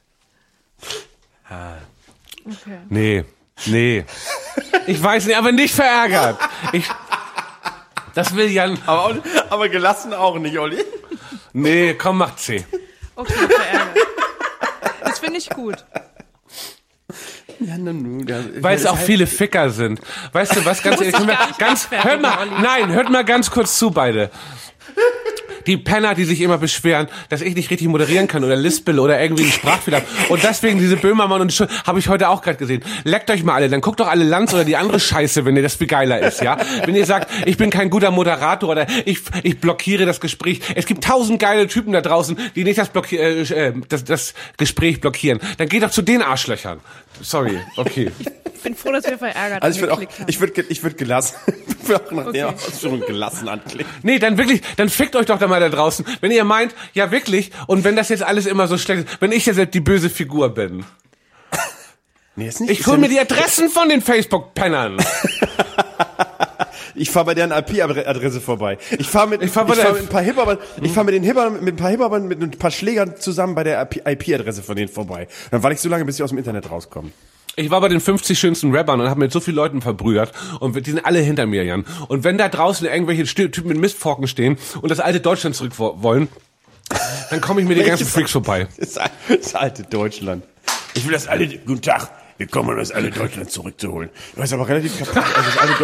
Okay. Nee. Ich weiß nicht, aber nicht verärgert. Das will Jan. Aber gelassen auch nicht, Olli. Nee, komm, mach C. Okay, verärgert. Das finde ich gut. Weil es auch viele Ficker sind. Weißt du was, ganz ehrlich, hört mal ganz kurz zu, beide. Die Penner, die sich immer beschweren, dass ich nicht richtig moderieren kann oder lispel oder irgendwie einen Sprachfehler habe. Und deswegen diese Böhmermann und habe ich heute auch gerade gesehen. Leckt euch mal alle, dann guckt doch alle Lanz oder die andere Scheiße, wenn ihr das viel geiler ist, ja? Wenn ihr sagt, ich bin kein guter Moderator oder ich blockiere das Gespräch. Es gibt 1000 geile Typen da draußen, die nicht das Gespräch blockieren. Dann geht doch zu den Arschlöchern. Sorry, okay. Ich bin froh, dass wir verärgert Also ich würde gelassen, nach der Ausführung gelassen anklicken. Nee, dann fickt euch doch da mal da draußen. Wenn ihr meint, ja wirklich, und wenn das jetzt alles immer so schlecht ist, wenn ich jetzt die böse Figur bin. Nee, ist nicht. Ich hol mir die Adressen von den Facebook-Pennern. Ich fahre bei deren IP-Adresse vorbei. Ich fahre mit ein paar Hip-Hopern mit ein paar Schlägern zusammen bei der IP-Adresse von denen vorbei. Dann warte ich so lange, bis sie aus dem Internet rauskommen. Ich war bei den 50 schönsten Rappern und habe mit so vielen Leuten verbrüdert und die sind alle hinter mir, Jan. Und wenn da draußen irgendwelche Typen mit Mistforken stehen und das alte Deutschland zurück wollen, dann komme ich mir die ganzen Freaks vorbei. Das alte Deutschland. Ich will das alte, guten Tag, wir kommen, um das alte Deutschland zurückzuholen. Du hast aber relativ kaputt, also das alte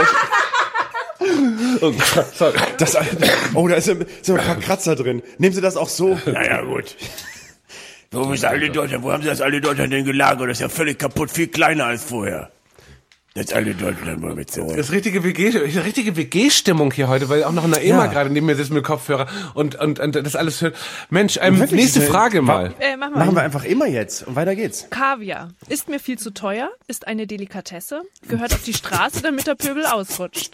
Deutschland. Sorry. Da sind ein paar Kratzer drin. Nehmen Sie das auch so? Naja, gut. Wo ist das alte Deutschland? Wo haben Sie das alte Deutschland denn gelagert? Das ist ja völlig kaputt, viel kleiner als vorher. Das alte Deutschland mal mit so. Das ist richtige WG-Stimmung hier heute, weil auch noch eine Ema gerade neben mir sitzt mit Kopfhörer und das alles hört. Mensch, nächste Frage mal. Machen wir einfach immer jetzt und weiter geht's. Kaviar. Ist mir viel zu teuer? Ist eine Delikatesse? Gehört auf die Straße, damit der Pöbel ausrutscht.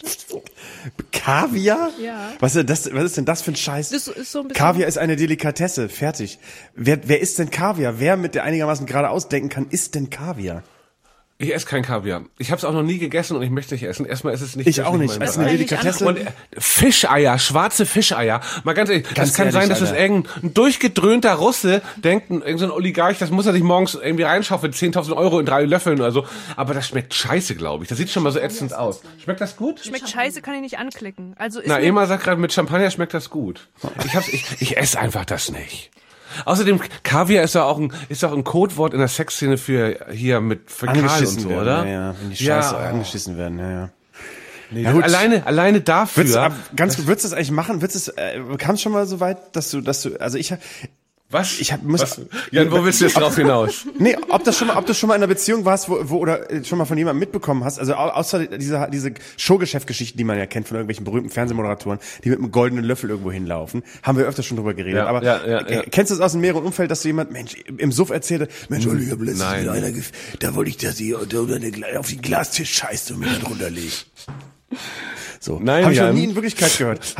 Kaviar? Ja. Was ist denn das für ein Scheiß? Das ist so ein bisschen Kaviar ist eine Delikatesse. Fertig. Wer isst denn Kaviar? Wer mit der einigermaßen gerade ausdenken kann, isst denn Kaviar? Ich esse kein Kaviar. Ich habe es auch noch nie gegessen und ich möchte nicht essen. Erstmal ist es nicht. Ich auch nicht. Es ist eine Delikatesse. Und Fischeier, schwarze Fischeier. Mal ganz ehrlich, das kann sein, dass das irgendein durchgedröhnter Russe denkt, irgendein so Oligarch, das muss er sich morgens irgendwie reinschaufeln, 10.000 Euro in 3 Löffeln oder so. Aber das schmeckt scheiße, glaube ich. Das sieht schon mal so ätzend aus. Schmeckt das gut? Schmeckt scheiße, kann ich nicht anklicken. Also Ema sagt gerade, mit Champagner schmeckt das gut. Ich esse einfach das nicht. Außerdem, Kaviar ist ja auch ein Codewort in der Sexszene für hier mit Fäkal und so, oder? Ja, wenn die Scheiße angeschissen werden, ja. Nee, ja, alleine dafür. Würdest du das eigentlich machen? Kam es schon mal so weit, dass du, also was? Jan, wo willst du jetzt drauf hinaus? Nee, ob du schon mal in einer Beziehung warst, wo oder schon mal von jemandem mitbekommen hast, also außer diese Showgeschäft-Geschichten, die man ja kennt von irgendwelchen berühmten Fernsehmoderatoren, die mit einem goldenen Löffel irgendwo hinlaufen, haben wir öfter schon drüber geredet. Ja, aber kennst du das aus dem näheren Umfeld, dass du Mensch, im Suff erzählte, Mensch, Olli, ich hab letztens wieder einer da wollte ich, dass sie auf den Glastisch scheißt und mich da drunter legt. So. Nein, habe ich noch nie in Wirklichkeit gehört.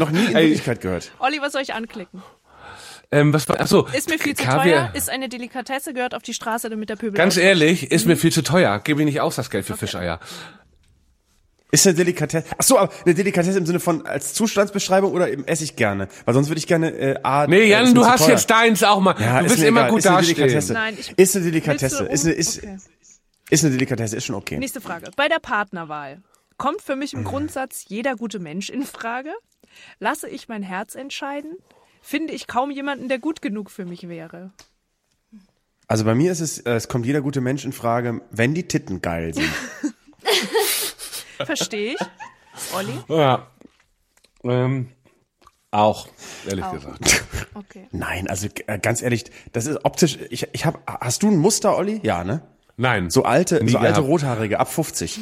Olli, was soll ich anklicken? Ist mir viel zu teuer, ist eine Delikatesse, gehört auf die Straße, damit der Pöbel Ganz ehrlich, ist mir viel zu teuer. Gebe ich nicht aus das Geld für Fischeier. Ist eine Delikatesse. Aber eine Delikatesse im Sinne von als Zustandsbeschreibung oder eben esse ich gerne? Weil sonst würde ich gerne nee, Jan, du hast jetzt deins auch mal. Ja, du bist immer gut dastehen. Ist eine Delikatesse. Ist eine Delikatesse, ist schon okay. Nächste Frage. Bei der Partnerwahl. Kommt für mich im Grundsatz jeder gute Mensch in Frage? Lasse ich mein Herz entscheiden? Finde ich kaum jemanden, der gut genug für mich wäre. Also bei mir ist es kommt jeder gute Mensch in Frage, wenn die Titten geil sind. Verstehe ich. Olli? Ja. Auch, ehrlich gesagt. Okay. Nein, also ganz ehrlich, das ist optisch, hast du ein Muster, Olli? Ja, ne? Nein. So alte Rothaarige, ab 50.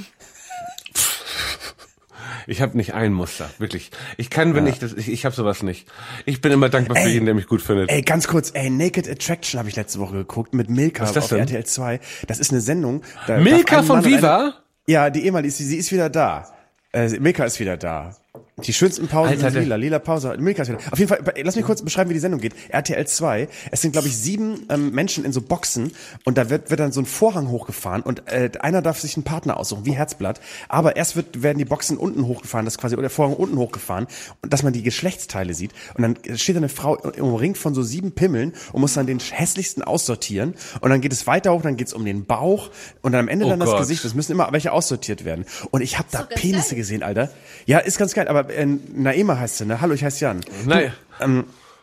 Ich habe nicht ein Muster, wirklich. Ich habe sowas nicht. Ich bin immer dankbar für jeden, der mich gut findet. Ganz kurz, Naked Attraction habe ich letzte Woche geguckt mit Milka auf RTL 2. Das ist eine Sendung. Milka von Viva? Ja, die ehemalige, sie ist wieder da. Milka ist wieder da. Die schönsten Pausen sind lila Pause. Milka ist wieder. Auf jeden Fall, lass mich kurz beschreiben, wie die Sendung geht. RTL 2. Es sind, glaube ich, 7 Menschen in so Boxen und da wird dann so ein Vorhang hochgefahren und einer darf sich einen Partner aussuchen, wie Herzblatt. Aber erst werden die Boxen unten hochgefahren, das quasi, oder der Vorhang unten hochgefahren und dass man die Geschlechtsteile sieht. Und dann steht da eine Frau umringt von so 7 Pimmeln und muss dann den hässlichsten aussortieren. Und dann geht es weiter hoch, dann geht es um den Bauch und dann am Ende das Gesicht. Es müssen immer welche aussortiert werden. Und ich habe da Penisse gesehen, Alter. Ja, ist ganz geil, aber Naema heißt sie, ne? Hallo, ich heiße Jan. Nein.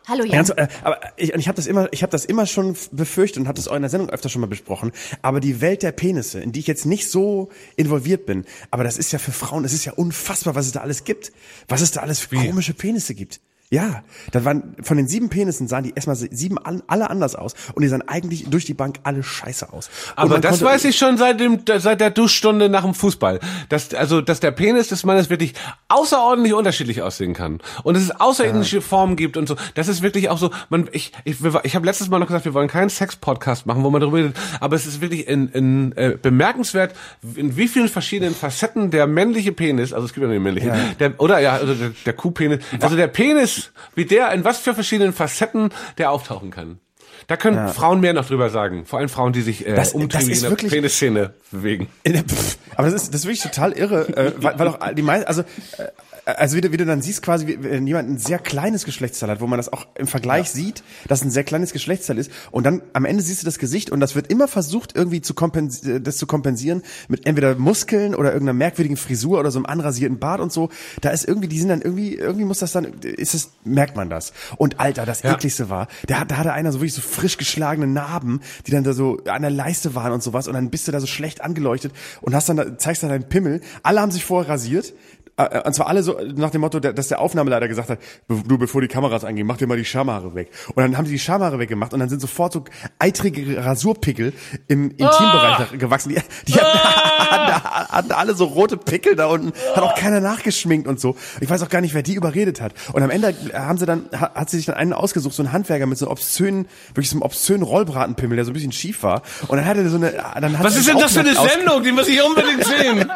Hallo Jan. Aber ich habe das immer schon befürchtet und habe das auch in der Sendung öfter schon mal besprochen. Aber die Welt der Penisse, in die ich jetzt nicht so involviert bin, aber das ist ja für Frauen, das ist ja unfassbar, was es da alles gibt. Was es da alles für komische Penisse gibt. Ja, da waren von den 7 Penissen sahen die erstmal 7 alle anders aus und die sahen eigentlich durch die Bank alle scheiße aus. Aber das weiß ich schon seit der Duschstunde nach dem Fußball, dass der Penis des Mannes wirklich außerordentlich unterschiedlich aussehen kann und dass es außerirdische Formen gibt und so. Das ist wirklich auch so. Ich habe letztes Mal noch gesagt, wir wollen keinen Sex-Podcast machen, wo man darüber redet, aber es ist wirklich bemerkenswert, in wie vielen verschiedenen Facetten der männliche Penis, also es gibt ja nur den männlichen, der Kuhpenis, also der Penis, wie der, in was für verschiedenen Facetten der auftauchen kann. Da können Frauen mehr noch drüber sagen. Vor allem Frauen, die sich umtriebig in der Penisszene bewegen. Aber das ist wirklich total irre, weil auch die meisten, also wie du dann siehst quasi, wenn jemand ein sehr kleines Geschlechtsteil hat, wo man das auch im Vergleich sieht, dass ein sehr kleines Geschlechtsteil ist und dann am Ende siehst du das Gesicht und das wird immer versucht irgendwie das zu kompensieren mit entweder Muskeln oder irgendeiner merkwürdigen Frisur oder so einem anrasierten Bart und so. Da ist irgendwie, die sind dann irgendwie muss das dann, merkt man das. Und Alter, das Ekligste war, da hatte einer so wirklich so frisch geschlagene Narben, die dann da so an der Leiste waren und sowas und dann bist du da so schlecht angeleuchtet und zeigst dann deinen Pimmel. Alle haben sich vorher rasiert. Und zwar alle so nach dem Motto, dass der Aufnahmeleiter gesagt hat, bevor die Kameras angehen, mach dir mal die Schamhaare weg. Und dann haben die Schamhaare weggemacht und dann sind sofort so eitrige Rasurpickel im Intimbereich gewachsen. Die hatten alle so rote Pickel da unten, hat auch keiner nachgeschminkt und so. Ich weiß auch gar nicht, wer die überredet hat. Und am Ende hat sie sich dann einen ausgesucht, so einen Handwerker mit so einem obszönen Rollbratenpimmel, der so ein bisschen schief war. Und dann hatte der was ist denn das für eine Sendung? Die muss ich unbedingt sehen.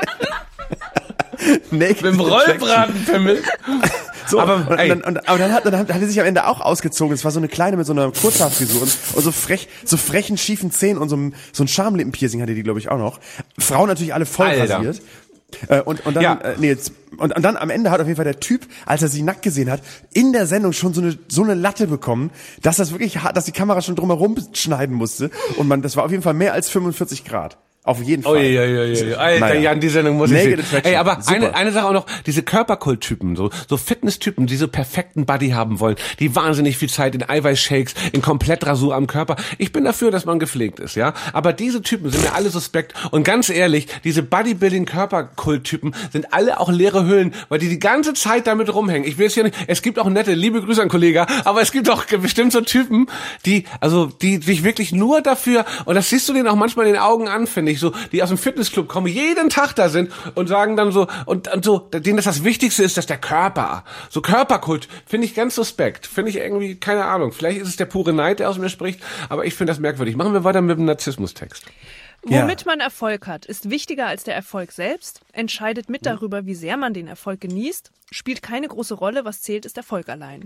Mit dem Rollbratenpimmel. So, aber dann hat er sich am Ende auch ausgezogen. Es war so eine kleine mit so einer Kurzhaarfrisur und so frechen, schiefen Zähnen und so ein Schamlippenpiercing hatte die, glaube ich, auch noch. Frauen natürlich alle voll rasiert. Und dann am Ende hat auf jeden Fall der Typ, als er sie nackt gesehen hat, in der Sendung schon so eine Latte bekommen, dass die Kamera schon drumherum schneiden musste. Und das war auf jeden Fall mehr als 45 Grad. Auf jeden Fall. Alter, Jan, die Sendung muss ich sehen. Ey, aber eine Sache auch noch, diese Körperkulttypen, so Fitnesstypen, die so perfekten Body haben wollen, die wahnsinnig viel Zeit in Eiweißshakes, in Komplettrasur am Körper. Ich bin dafür, dass man gepflegt ist, ja. Aber diese Typen sind mir alle suspekt. Und ganz ehrlich, diese Bodybuilding-Körperkulttypen sind alle auch leere Hüllen, weil die ganze Zeit damit rumhängen. Ich will es hier nicht, es gibt auch nette, liebe Grüße an Kollege, aber es gibt auch bestimmt so Typen, die sich wirklich nur dafür, und das siehst du denen auch manchmal in den Augen an, finde ich, so, die aus dem Fitnessclub kommen, jeden Tag da sind und sagen dann so, und so, denen das Wichtigste ist, dass der Körper, so Körperkult, finde ich ganz suspekt, finde ich irgendwie, keine Ahnung, vielleicht ist es der pure Neid, der aus mir spricht, aber ich finde das merkwürdig. Machen wir weiter mit dem Narzissmus-Text. Womit man Erfolg hat, ist wichtiger als der Erfolg selbst, entscheidet mit darüber, wie sehr man den Erfolg genießt, spielt keine große Rolle, was zählt, ist Erfolg allein.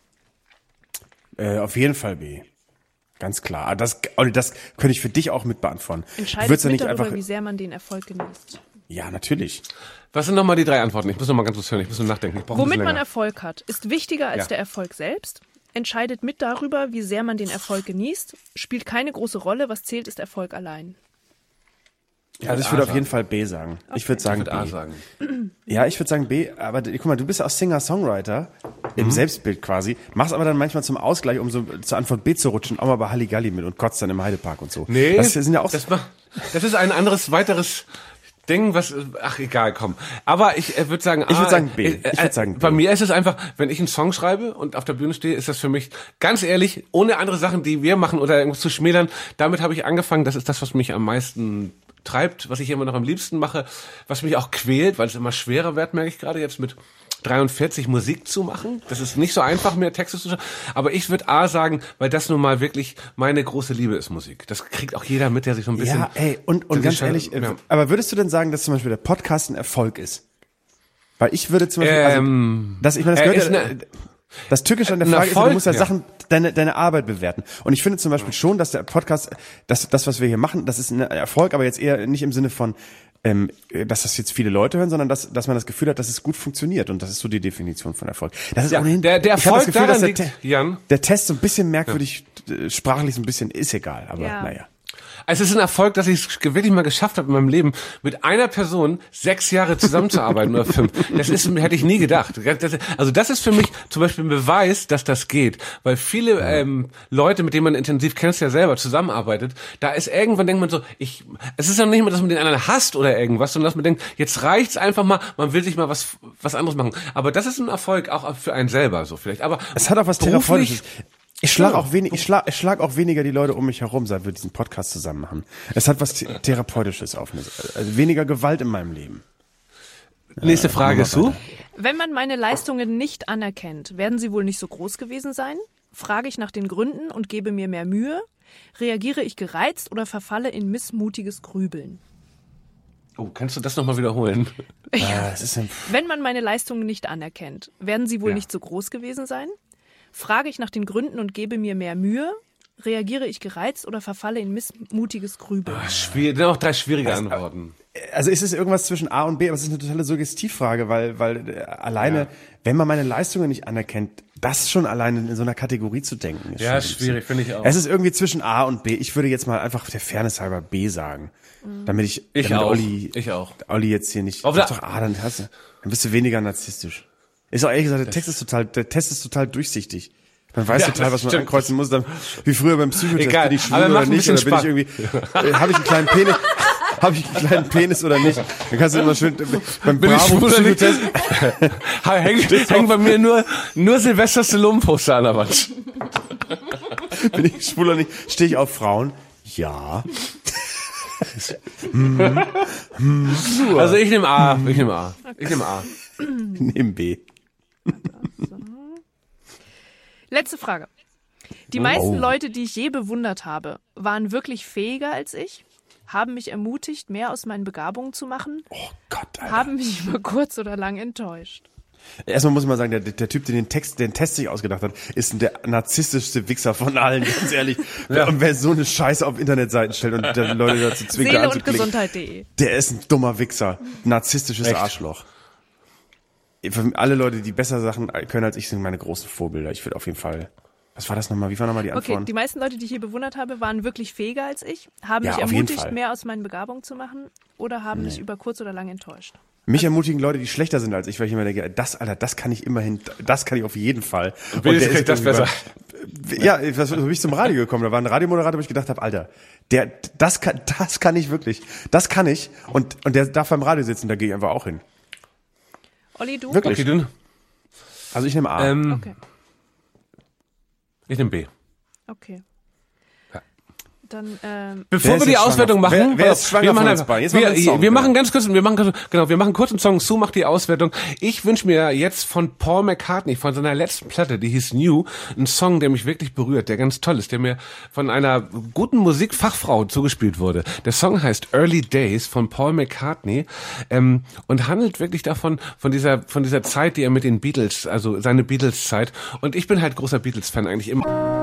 Auf jeden Fall B. Ganz klar. Das könnte ich für dich auch mit beantworten. Entscheidet mit darüber, wie sehr man den Erfolg genießt. Ja, natürlich. Was sind nochmal die 3 Antworten? Ich muss nochmal ganz kurz hören, ich muss nur nachdenken. Womit man Erfolg hat, ist wichtiger als der Erfolg selbst, entscheidet mit darüber, wie sehr man den Erfolg genießt, spielt keine große Rolle, was zählt, ist Erfolg allein. Ja, also ich würde auf jeden Fall B sagen. Okay. Ich würde sagen B. A sagen. Ja, ich würde sagen B, aber guck mal, du bist ja auch Singer-Songwriter, im Selbstbild quasi, machst aber dann manchmal zum Ausgleich, um so zur Antwort B zu rutschen, auch mal bei Halligalli mit und kotzt dann im Heidepark und so. Nee, das sind ja auch das ist ein weiteres Ding, egal, komm. Aber ich würde sagen A. Ich würde sagen B. Bei mir ist es einfach, wenn ich einen Song schreibe und auf der Bühne stehe, ist das für mich, ganz ehrlich, ohne andere Sachen, die wir machen oder irgendwas zu schmälern, damit habe ich angefangen, das ist das, was mich am meisten treibt, was ich immer noch am liebsten mache, was mich auch quält, weil es immer schwerer wird, merke ich gerade jetzt mit 43 Musik zu machen. Das ist nicht so einfach mehr, Texte zu schreiben. Aber ich würde A sagen, weil das nun mal wirklich meine große Liebe ist, Musik. Das kriegt auch jeder mit, der sich so ein bisschen... Ja, ey, und ganz ehrlich, aber würdest du denn sagen, dass zum Beispiel der Podcast ein Erfolg ist? Weil ich würde zum Beispiel... Das Tückische an der Frage ist, du musst ja Sachen, deine Arbeit bewerten. Und ich finde zum Beispiel schon, dass der Podcast, das, was wir hier machen, das ist ein Erfolg, aber jetzt eher nicht im Sinne von, dass das jetzt viele Leute hören, sondern dass man das Gefühl hat, dass es gut funktioniert. Und das ist so die Definition von Erfolg. Das ist ohnehin, der Erfolg Gefühl, daran liegt, Jan. Der Test so ein bisschen merkwürdig, sprachlich so ein bisschen, ist egal, aber naja. Es ist ein Erfolg, dass ich es wirklich mal geschafft habe in meinem Leben, mit einer Person 6 Jahre zusammenzuarbeiten oder 5. Hätte ich nie gedacht. Also das ist für mich zum Beispiel ein Beweis, dass das geht. Weil viele Leute, mit denen man intensiv, kennst ja selber, zusammenarbeitet, da ist irgendwann, denkt man so, es ist ja nicht mal, dass man den anderen hasst oder irgendwas, sondern dass man denkt, jetzt reicht's einfach mal, man will sich mal was anderes machen. Aber das ist ein Erfolg auch für einen selber so vielleicht. Aber es hat auch was Therapeutisches. Ich schlag auch weniger die Leute um mich herum, seit wir diesen Podcast zusammen machen. Es hat was Therapeutisches auf mir. Also weniger Gewalt in meinem Leben. Nächste Frage ist so. Wenn man meine Leistungen nicht anerkennt, werden sie wohl nicht so groß gewesen sein? Frage ich nach den Gründen und gebe mir mehr Mühe? Reagiere ich gereizt oder verfalle in missmutiges Grübeln? Oh, kannst du das nochmal wiederholen? Ja. Wenn man meine Leistungen nicht anerkennt, werden sie wohl nicht so groß gewesen sein? Frage ich nach den Gründen und gebe mir mehr Mühe? Reagiere ich gereizt oder verfalle in missmutiges Grübeln? Schwierig, noch 3 schwierige Antworten. Also ist es irgendwas zwischen A und B, aber es ist eine totale Suggestivfrage, weil alleine, wenn man meine Leistungen nicht anerkennt, das schon alleine in so einer Kategorie zu denken ist. Ja, schwierig, finde ich auch. Es ist irgendwie zwischen A und B. Ich würde jetzt mal einfach der Fairness halber B sagen. Damit Olli jetzt hier nicht. Doch A, dann bist du weniger narzisstisch. Ist auch ehrlich gesagt, der Test ist total durchsichtig. Man weiß total, was man ankreuzen muss. Dann, wie früher beim Psychotest, bin ich schwul oder nicht, oder bin ich irgendwie, habe ich einen kleinen Penis, Penis oder nicht? Dann kannst du immer schön, beim Bravo-Psychotest. Hängt bei mir nur Sylvester Stallone-Poster an der Wand. Bin ich schwul oder nicht? Stehe ich auf Frauen? Ja. Also ich nehme A. Ich nehme B. Letzte Frage. Die meisten Leute, die ich je bewundert habe, waren wirklich fähiger als ich, haben mich ermutigt, mehr aus meinen Begabungen zu machen, haben mich über kurz oder lang enttäuscht. Erstmal muss man sagen, der Typ, der den Test sich ausgedacht hat, ist der narzisstischste Wichser von allen, ganz ehrlich. Und wer so eine Scheiße auf Internetseiten stellt und Leute dazu zwingt, Seele und Gesundheit.de. Der ist ein dummer Wichser. Narzisstisches Arschloch. Für alle Leute, die besser Sachen können als ich, sind meine großen Vorbilder. Ich würde auf jeden Fall... Was war das nochmal? Wie war nochmal die Antwort? Okay, die meisten Leute, die ich hier bewundert habe, waren wirklich fähiger als ich, haben mich ermutigt, mehr aus meinen Begabungen zu machen oder haben mich über kurz oder lang enttäuscht. Mich ermutigen Leute, die schlechter sind als ich, weil ich immer denke, das kann ich immerhin, das kann ich auf jeden Fall. Und der ist das besser. So bin ich zum Radio gekommen. Da war ein Radiomoderator, wo ich gedacht habe, Alter, das kann ich wirklich. Das kann ich. Und der darf beim Radio sitzen, da gehe ich einfach auch hin. Olli, du? Wirklich? Okay, du? Also ich nehme A. Okay. Ich nehme B. Okay. Dann, bevor wir die Auswertung machen, wer ist schwanger von uns beiden? Wir machen kurz einen Song. Sue macht die Auswertung. Ich wünsche mir jetzt von Paul McCartney, von seiner letzten Platte, die hieß New, einen Song, der mich wirklich berührt, der ganz toll ist, der mir von einer guten Musikfachfrau zugespielt wurde. Der Song heißt Early Days von Paul McCartney und handelt wirklich davon, von dieser Zeit, die er mit den Beatles, also seine Beatles-Zeit. Und ich bin halt großer Beatles-Fan eigentlich immer.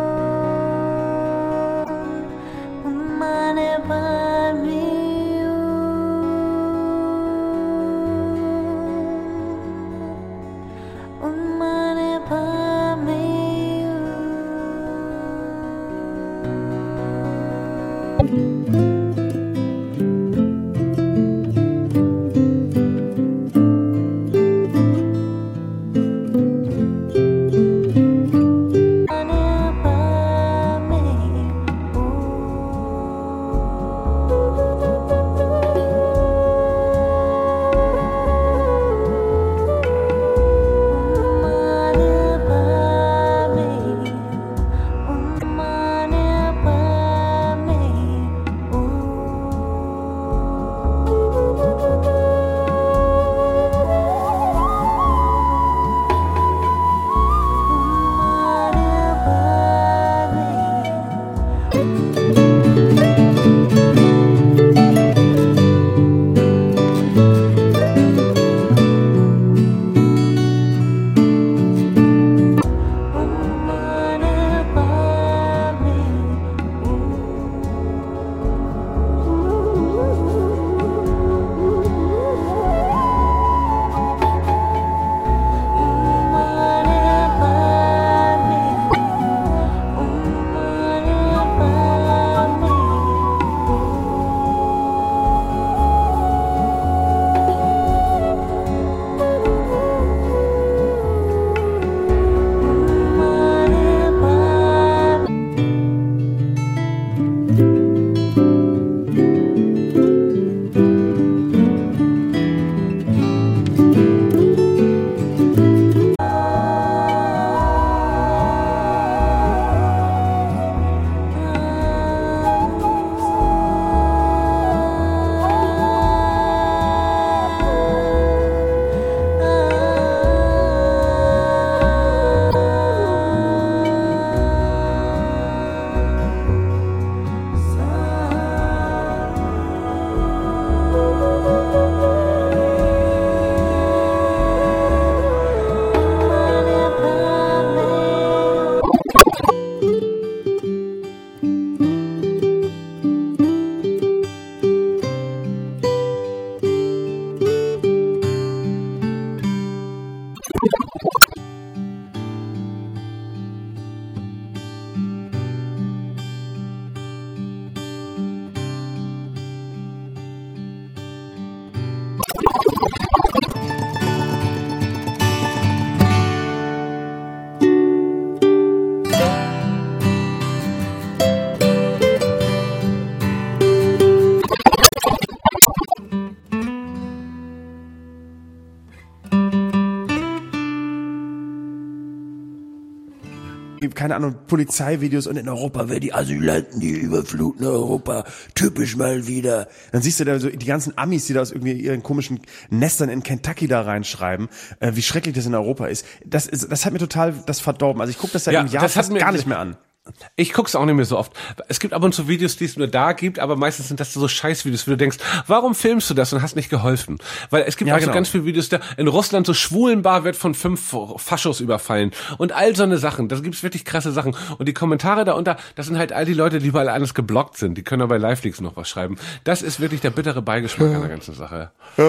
keine Ahnung, Polizeivideos und in Europa, wer die Asylanten, die überfluten Europa, typisch mal wieder. Dann siehst du da so die ganzen Amis, die da aus irgendwie ihren komischen Nestern in Kentucky da reinschreiben, wie schrecklich das in Europa ist. Das hat mir total das verdorben. Also ich gucke das seit einem Jahr fast gar nicht mehr an. Ich guck's auch nicht mehr so oft. Es gibt ab und zu Videos, die es nur da gibt, aber meistens sind das so Scheißvideos, wo du denkst, warum filmst du das und hast nicht geholfen? Weil es gibt auch so ganz viele Videos, da in Russland so Schwulenbar wird von 5 Faschos überfallen und all so eine Sachen. Da gibt's wirklich krasse Sachen. Und die Kommentare darunter, das sind halt all die Leute, die überall alles geblockt sind. Die können aber bei Liveleaks noch was schreiben. Das ist wirklich der bittere Beigeschmack an der ganzen Sache.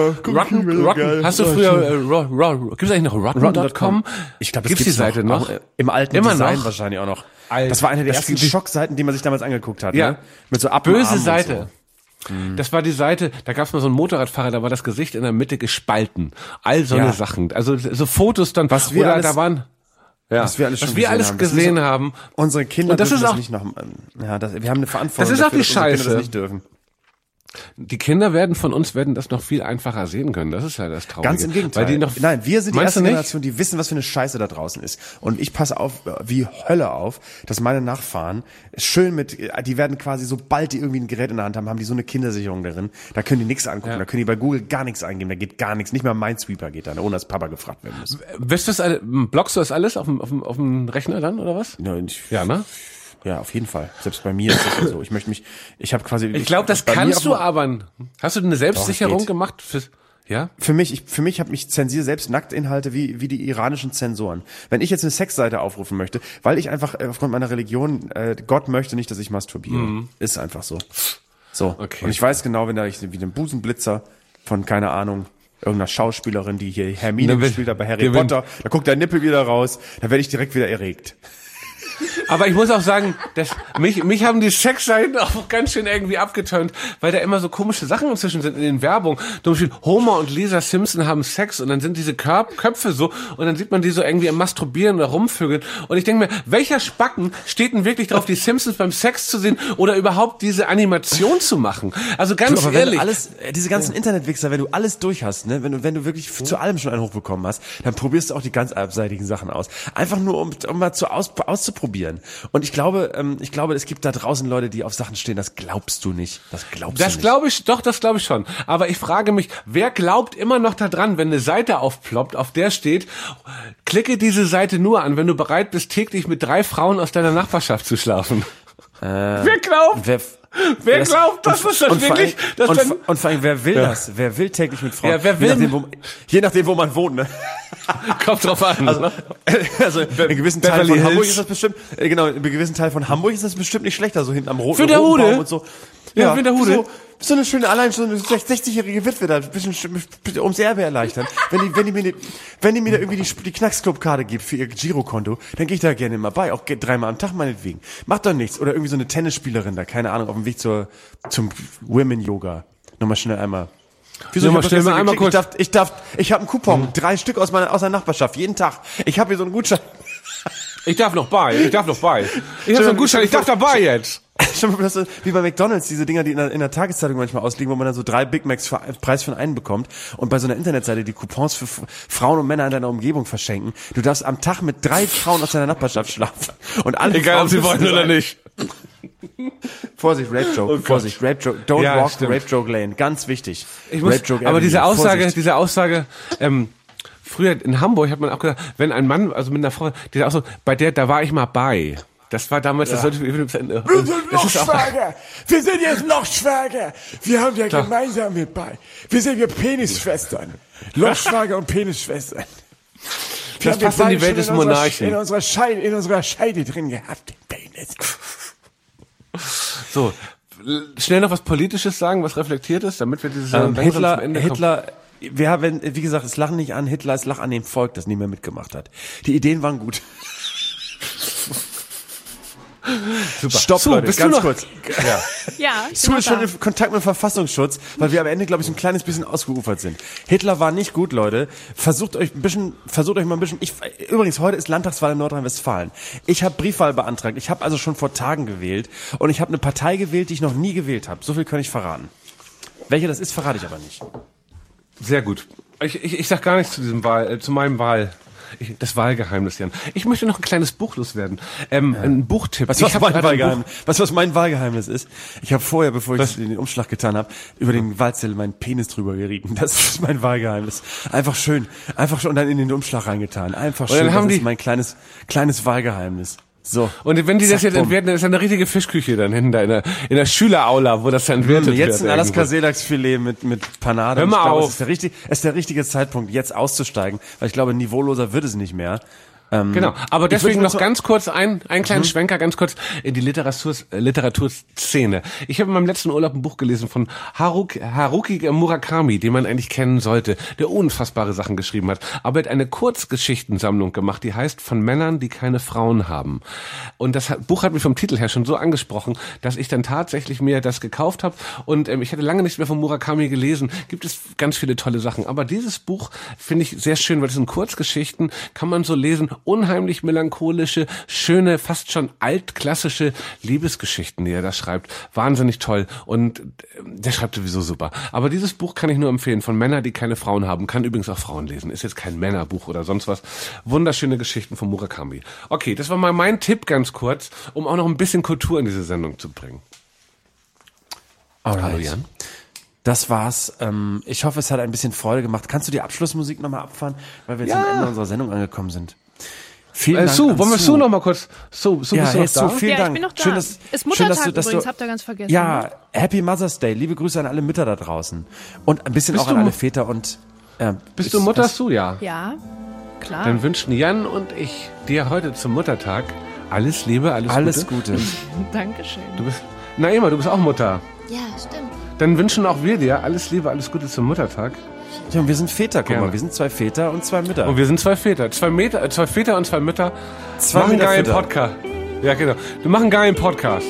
Rotten. Hast du früher, gibt's eigentlich noch Rotten.com? Ich glaube, gibt's die Seite noch? Im alten immer Design noch? Wahrscheinlich auch noch. Das war eine der ersten Schockseiten, die man sich damals angeguckt hat. Ja. Ne? Mit so böse Seite. So. Das war die Seite, da gab es mal so einen Motorradfahrer, da war das Gesicht in der Mitte gespalten. All so eine Sachen. Also so Fotos dann, was wir alles, da waren, was wir alles gesehen haben. Unsere Kinder und das dürfen ist auch, das nicht noch, wir haben eine Verantwortung. Das ist auch dafür, die Scheiße. Das nicht dürfen. Die Kinder werden das noch viel einfacher sehen können. Das ist ja das Traurige. Ganz im Gegenteil. Weil Nein, wir sind die erste Generation, die wissen, was für eine Scheiße da draußen ist. Und ich passe auf, wie Hölle auf, dass meine Nachfahren schön die werden quasi, sobald die irgendwie ein Gerät in der Hand haben, haben die so eine Kindersicherung darin. Da können die nichts angucken. Da können die bei Google gar nichts eingeben. Da geht gar nichts. Nicht mal Minesweeper geht da, ohne dass Papa gefragt werden muss. Blockst du das alles auf dem Rechner dann, oder was? Ja, ne? Ja, auf jeden Fall. Selbst bei mir ist das so. Ich glaube, das kannst du aber. Hast du eine Selbstsicherung gemacht? Für mich habe ich zensiere selbst Nacktinhalte wie die iranischen Zensoren. Wenn ich jetzt eine Sexseite aufrufen möchte, weil ich einfach aufgrund meiner Religion, Gott möchte nicht, dass ich masturbiere. Ist einfach so. So. Okay. Und ich weiß genau, wenn da ich wie den Busenblitzer von, keine Ahnung, irgendeiner Schauspielerin, die hier Hermine gespielt hat bei Harry Potter, da guckt der Nippel wieder raus, da werde ich direkt wieder erregt. Aber ich muss auch sagen, mich haben die Sexseiten auch ganz schön irgendwie abgeturnt, weil da immer so komische Sachen inzwischen sind in den Werbungen. Zum Beispiel Homer und Lisa Simpson haben Sex und dann sind diese Köpfe so und dann sieht man die so irgendwie am Masturbieren oder rumvögeln. Und ich denke mir, welcher Spacken steht denn wirklich drauf, die Simpsons beim Sex zu sehen oder überhaupt diese Animation zu machen? Also ganz ehrlich. Diese ganzen Internetwichser, wenn du alles durch hast, ne, wenn du wirklich zu allem schon einen hochbekommen hast, dann probierst du auch die ganz abseitigen Sachen aus. Einfach nur, um mal auszuprobieren. Und ich glaube, es gibt da draußen Leute, die auf Sachen stehen, das glaubst du nicht. Das glaube ich schon. Aber ich frage mich, wer glaubt immer noch daran, wenn eine Seite aufploppt, auf der steht, klicke diese Seite nur an, wenn du bereit bist, täglich mit 3 Frauen aus deiner Nachbarschaft zu schlafen. Wer glaubt? Wer glaubt, dass das wirklich... Und vor allem, wer will das? Wer will täglich mit Frauen? Ja, wer will? Je nachdem, wo man wohnt, ne? Kommt drauf an. Also in gewissen Teilen von Hamburg ist das bestimmt, in gewissen Teilen von Hamburg ist das bestimmt nicht schlechter, so hinten am roten Baum und so. Ja, Winterhude. So eine schöne, allein schon eine 60-jährige Witwe da, ein bisschen ums Erbe erleichtern. Wenn die mir da irgendwie die Knacksclub-Karte gibt für ihr Girokonto, dann gehe ich da gerne mal bei, auch 3-mal am Tag meinetwegen. Macht doch nichts. Oder irgendwie so eine Tennisspielerin da, keine Ahnung, auf dem Weg zum Women-Yoga. Nochmal schnell einmal. Wieso? Ich habe einen Coupon, 3 Stück aus der Nachbarschaft, jeden Tag. Ich habe hier so einen Gutschein. Ich darf noch bei. Ich habe so einen Gutschein, ich darf dabei jetzt. Schon mal, wie bei McDonald's, diese Dinger, die in der Tageszeitung manchmal ausliegen, wo man dann so 3 Big Macs für Preis von einen bekommt und bei so einer Internetseite die Coupons für Frauen und Männer in deiner Umgebung verschenken. Du darfst am Tag mit 3 Frauen aus deiner Nachbarschaft schlafen. Und alle egal, Frauen ob sie wollen oder nicht. Vorsicht, Rape Joke, Vorsicht, Rape Joke, don't walk the Rape Joke Lane, ganz wichtig. Rape Joke aber diese Aussage, früher in Hamburg hat man auch gesagt, wenn ein Mann, also mit einer Frau, diese Aussage, da war ich mal bei. Das war damals, das sollte wir sind noch Schwager. Wir sind jetzt noch Schwager. Wir haben ja gemeinsam mit bei. Wir sind ja Penisschwestern. Lochschwager und Penisschwestern. Das passt in die Welt des Monarchen. In unserer Scheide drin gehabt, den Penis. So, schnell noch was Politisches sagen, was reflektiert ist, damit wir dieses Hitler, wie gesagt, es lachen nicht an Hitler, es lacht an dem Volk, das nie mehr mitgemacht hat. Die Ideen waren gut. Super. Stopp, Sue, Leute, bist ganz du noch? kurz. Ja, ich Sue bin ist noch schon da. in Kontakt mit Verfassungsschutz, weil wir am Ende, glaube ich, so ein kleines bisschen ausgeufert sind. Hitler war nicht gut, Leute. Versucht euch mal ein bisschen. Übrigens, heute ist Landtagswahl in Nordrhein-Westfalen. Ich habe Briefwahl beantragt. Ich habe also schon vor Tagen gewählt und ich habe eine Partei gewählt, die ich noch nie gewählt habe. So viel kann ich verraten. Welche das ist, verrate ich aber nicht. Sehr gut. Ich sag gar nichts zu meinem das Wahlgeheimnis, Jan. Ich möchte noch ein kleines Buch loswerden. Ein Buchtipp. Weißt du, was mein Wahlgeheimnis ist? Ich habe vorher, bevor ich den Umschlag getan habe, über den Wahlzettel meinen Penis drüber gerieben. Das ist mein Wahlgeheimnis. Einfach schön und dann in den Umschlag reingetan. Einfach schön. Das ist mein kleines Wahlgeheimnis. So. Und wenn die das jetzt entwerten, dann ist ja eine richtige Fischküche dann hinten da in der Schüleraula, wo das dann entwertet wird. Jetzt ein Alaska-Seelachsfilet mit Panade. Hör mal auf. Es ist der richtige Zeitpunkt, jetzt auszusteigen, weil ich glaube, niveauloser wird es nicht mehr. Genau, aber deswegen noch ganz kurz einen kleinen Schwenker, ganz kurz in die Literaturszene. Ich habe in meinem letzten Urlaub ein Buch gelesen von Haruki Murakami, den man eigentlich kennen sollte, der unfassbare Sachen geschrieben hat. Aber er hat eine Kurzgeschichtensammlung gemacht, die heißt Von Männern, die keine Frauen haben. Und das Buch hat mich vom Titel her schon so angesprochen, dass ich dann tatsächlich mir das gekauft habe. Und ich hatte lange nichts mehr von Murakami gelesen. Gibt es ganz viele tolle Sachen. Aber dieses Buch finde ich sehr schön, weil es sind Kurzgeschichten, kann man so lesen, unheimlich melancholische, schöne, fast schon altklassische Liebesgeschichten, die er da schreibt. Wahnsinnig toll. Und der schreibt sowieso super. Aber dieses Buch kann ich nur empfehlen. Von Männern, die keine Frauen haben. Kann übrigens auch Frauen lesen. Ist jetzt kein Männerbuch oder sonst was. Wunderschöne Geschichten von Murakami. Okay, das war mal mein Tipp ganz kurz, um auch noch ein bisschen Kultur in diese Sendung zu bringen. Alright. Hallo Jan. Das war's. Ich hoffe, es hat ein bisschen Freude gemacht. Kannst du die Abschlussmusik nochmal abfahren? Weil wir jetzt am Ende unserer Sendung angekommen sind. Vielen Dank. Wollen wir Sue noch mal kurz? Sue, bist du noch da? Sue, vielen Dank. Ich bin noch da. Schön, ist Muttertag übrigens, habt ihr ganz vergessen. Ja, Happy Mother's Day. Liebe Grüße an alle Mütter da draußen. Und ein bisschen auch an alle Väter und... Bist du Mutter, Sue? Ja. Ja, klar. Dann wünschen Jan und ich dir heute zum Muttertag alles Liebe, alles Gute. Dankeschön. Naima, du bist auch Mutter. Ja, stimmt. Dann wünschen auch wir dir alles Liebe, alles Gute zum Muttertag. Ja, und wir sind Väter, guck mal, wir sind 2 Väter und 2 Mütter. Und wir sind 2 Väter. 2 Väter und 2 Mütter. Machen einen geilen Podcast. Ja, genau. Wir machen einen geilen Podcast.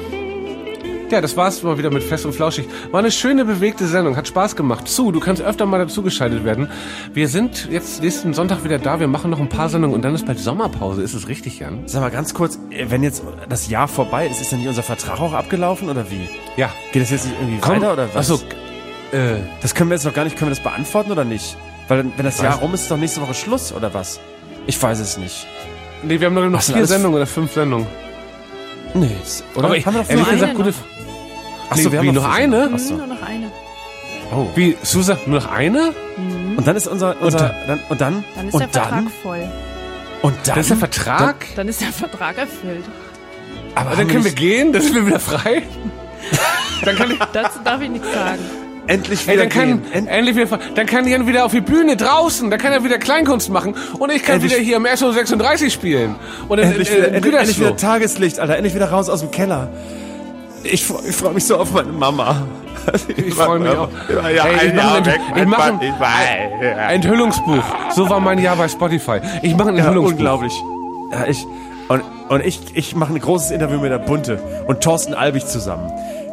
Ja, das war's mal wieder mit Fest und Flauschig. War eine schöne, bewegte Sendung. Hat Spaß gemacht. Sue, du kannst öfter mal dazugeschaltet werden. Wir sind jetzt nächsten Sonntag wieder da. Wir machen noch ein paar Sendungen und dann ist bald Sommerpause. Ist es richtig, Jan? Sag mal ganz kurz, wenn jetzt das Jahr vorbei ist dann nicht unser Vertrag auch abgelaufen oder wie? Ja. Geht das jetzt nicht irgendwie weiter oder was? Achso, das können wir jetzt noch gar nicht, können wir das beantworten oder nicht? Weil wenn das Jahr rum ist, ist doch nächste Woche Schluss oder was? Ich weiß es nicht. Nee, wir haben noch 4 Sendungen oder 5 Sendungen. Nee, oder? Aber haben wir noch ehrlich gesagt, gute... Achso, wir haben noch eine? Achso. Nur noch eine. Oh. Wie, Susa, nur noch eine? Und dann ist dann ist der Vertrag voll. Und dann? Das ist der Vertrag? Dann ist der Vertrag erfüllt. Aber dann können wir gehen? Dann sind wir wieder frei? Dann kann ich... Dazu darf ich nichts sagen. Endlich wieder dann kann Jan wieder auf die Bühne draußen, dann kann er wieder Kleinkunst machen und ich kann wieder hier im SO36 spielen. Und endlich wieder Tageslicht, Alter, endlich wieder raus aus dem Keller. Ich freu mich so auf meine Mama. Ich freue mich auch. Ich mache ein Enthüllungsbuch. So war mein Jahr bei Spotify. Ich mache ein Enthüllungsbuch. Unglaublich. Ja, ich mache ein großes Interview mit der Bunte und Thorsten Albig zusammen.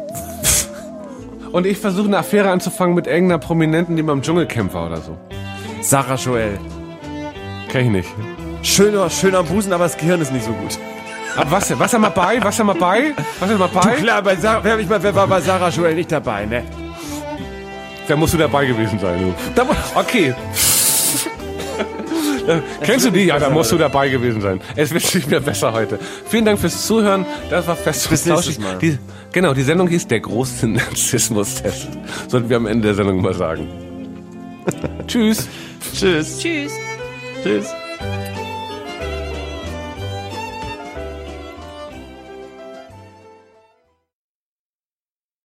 Und ich versuche eine Affäre anzufangen mit irgendeiner Prominenten, die beim Dschungelcamp war oder so. Sarah Joel. Kenn ich nicht. Schöner Busen, aber das Gehirn ist nicht so gut. Aber was haben wir bei? Klar, wer war bei Sarah Joel nicht dabei, ne? Da musst du dabei gewesen sein, du. Okay. Kennst du die? Ja, da musst du dabei gewesen sein. Es wird nicht mehr besser heute. Vielen Dank fürs Zuhören. Das war Fest und Flauschig. Die Sendung hieß Der große Narzissmus-Test. Sollten wir am Ende der Sendung mal sagen. Tschüss. Tschüss. Tschüss. Tschüss.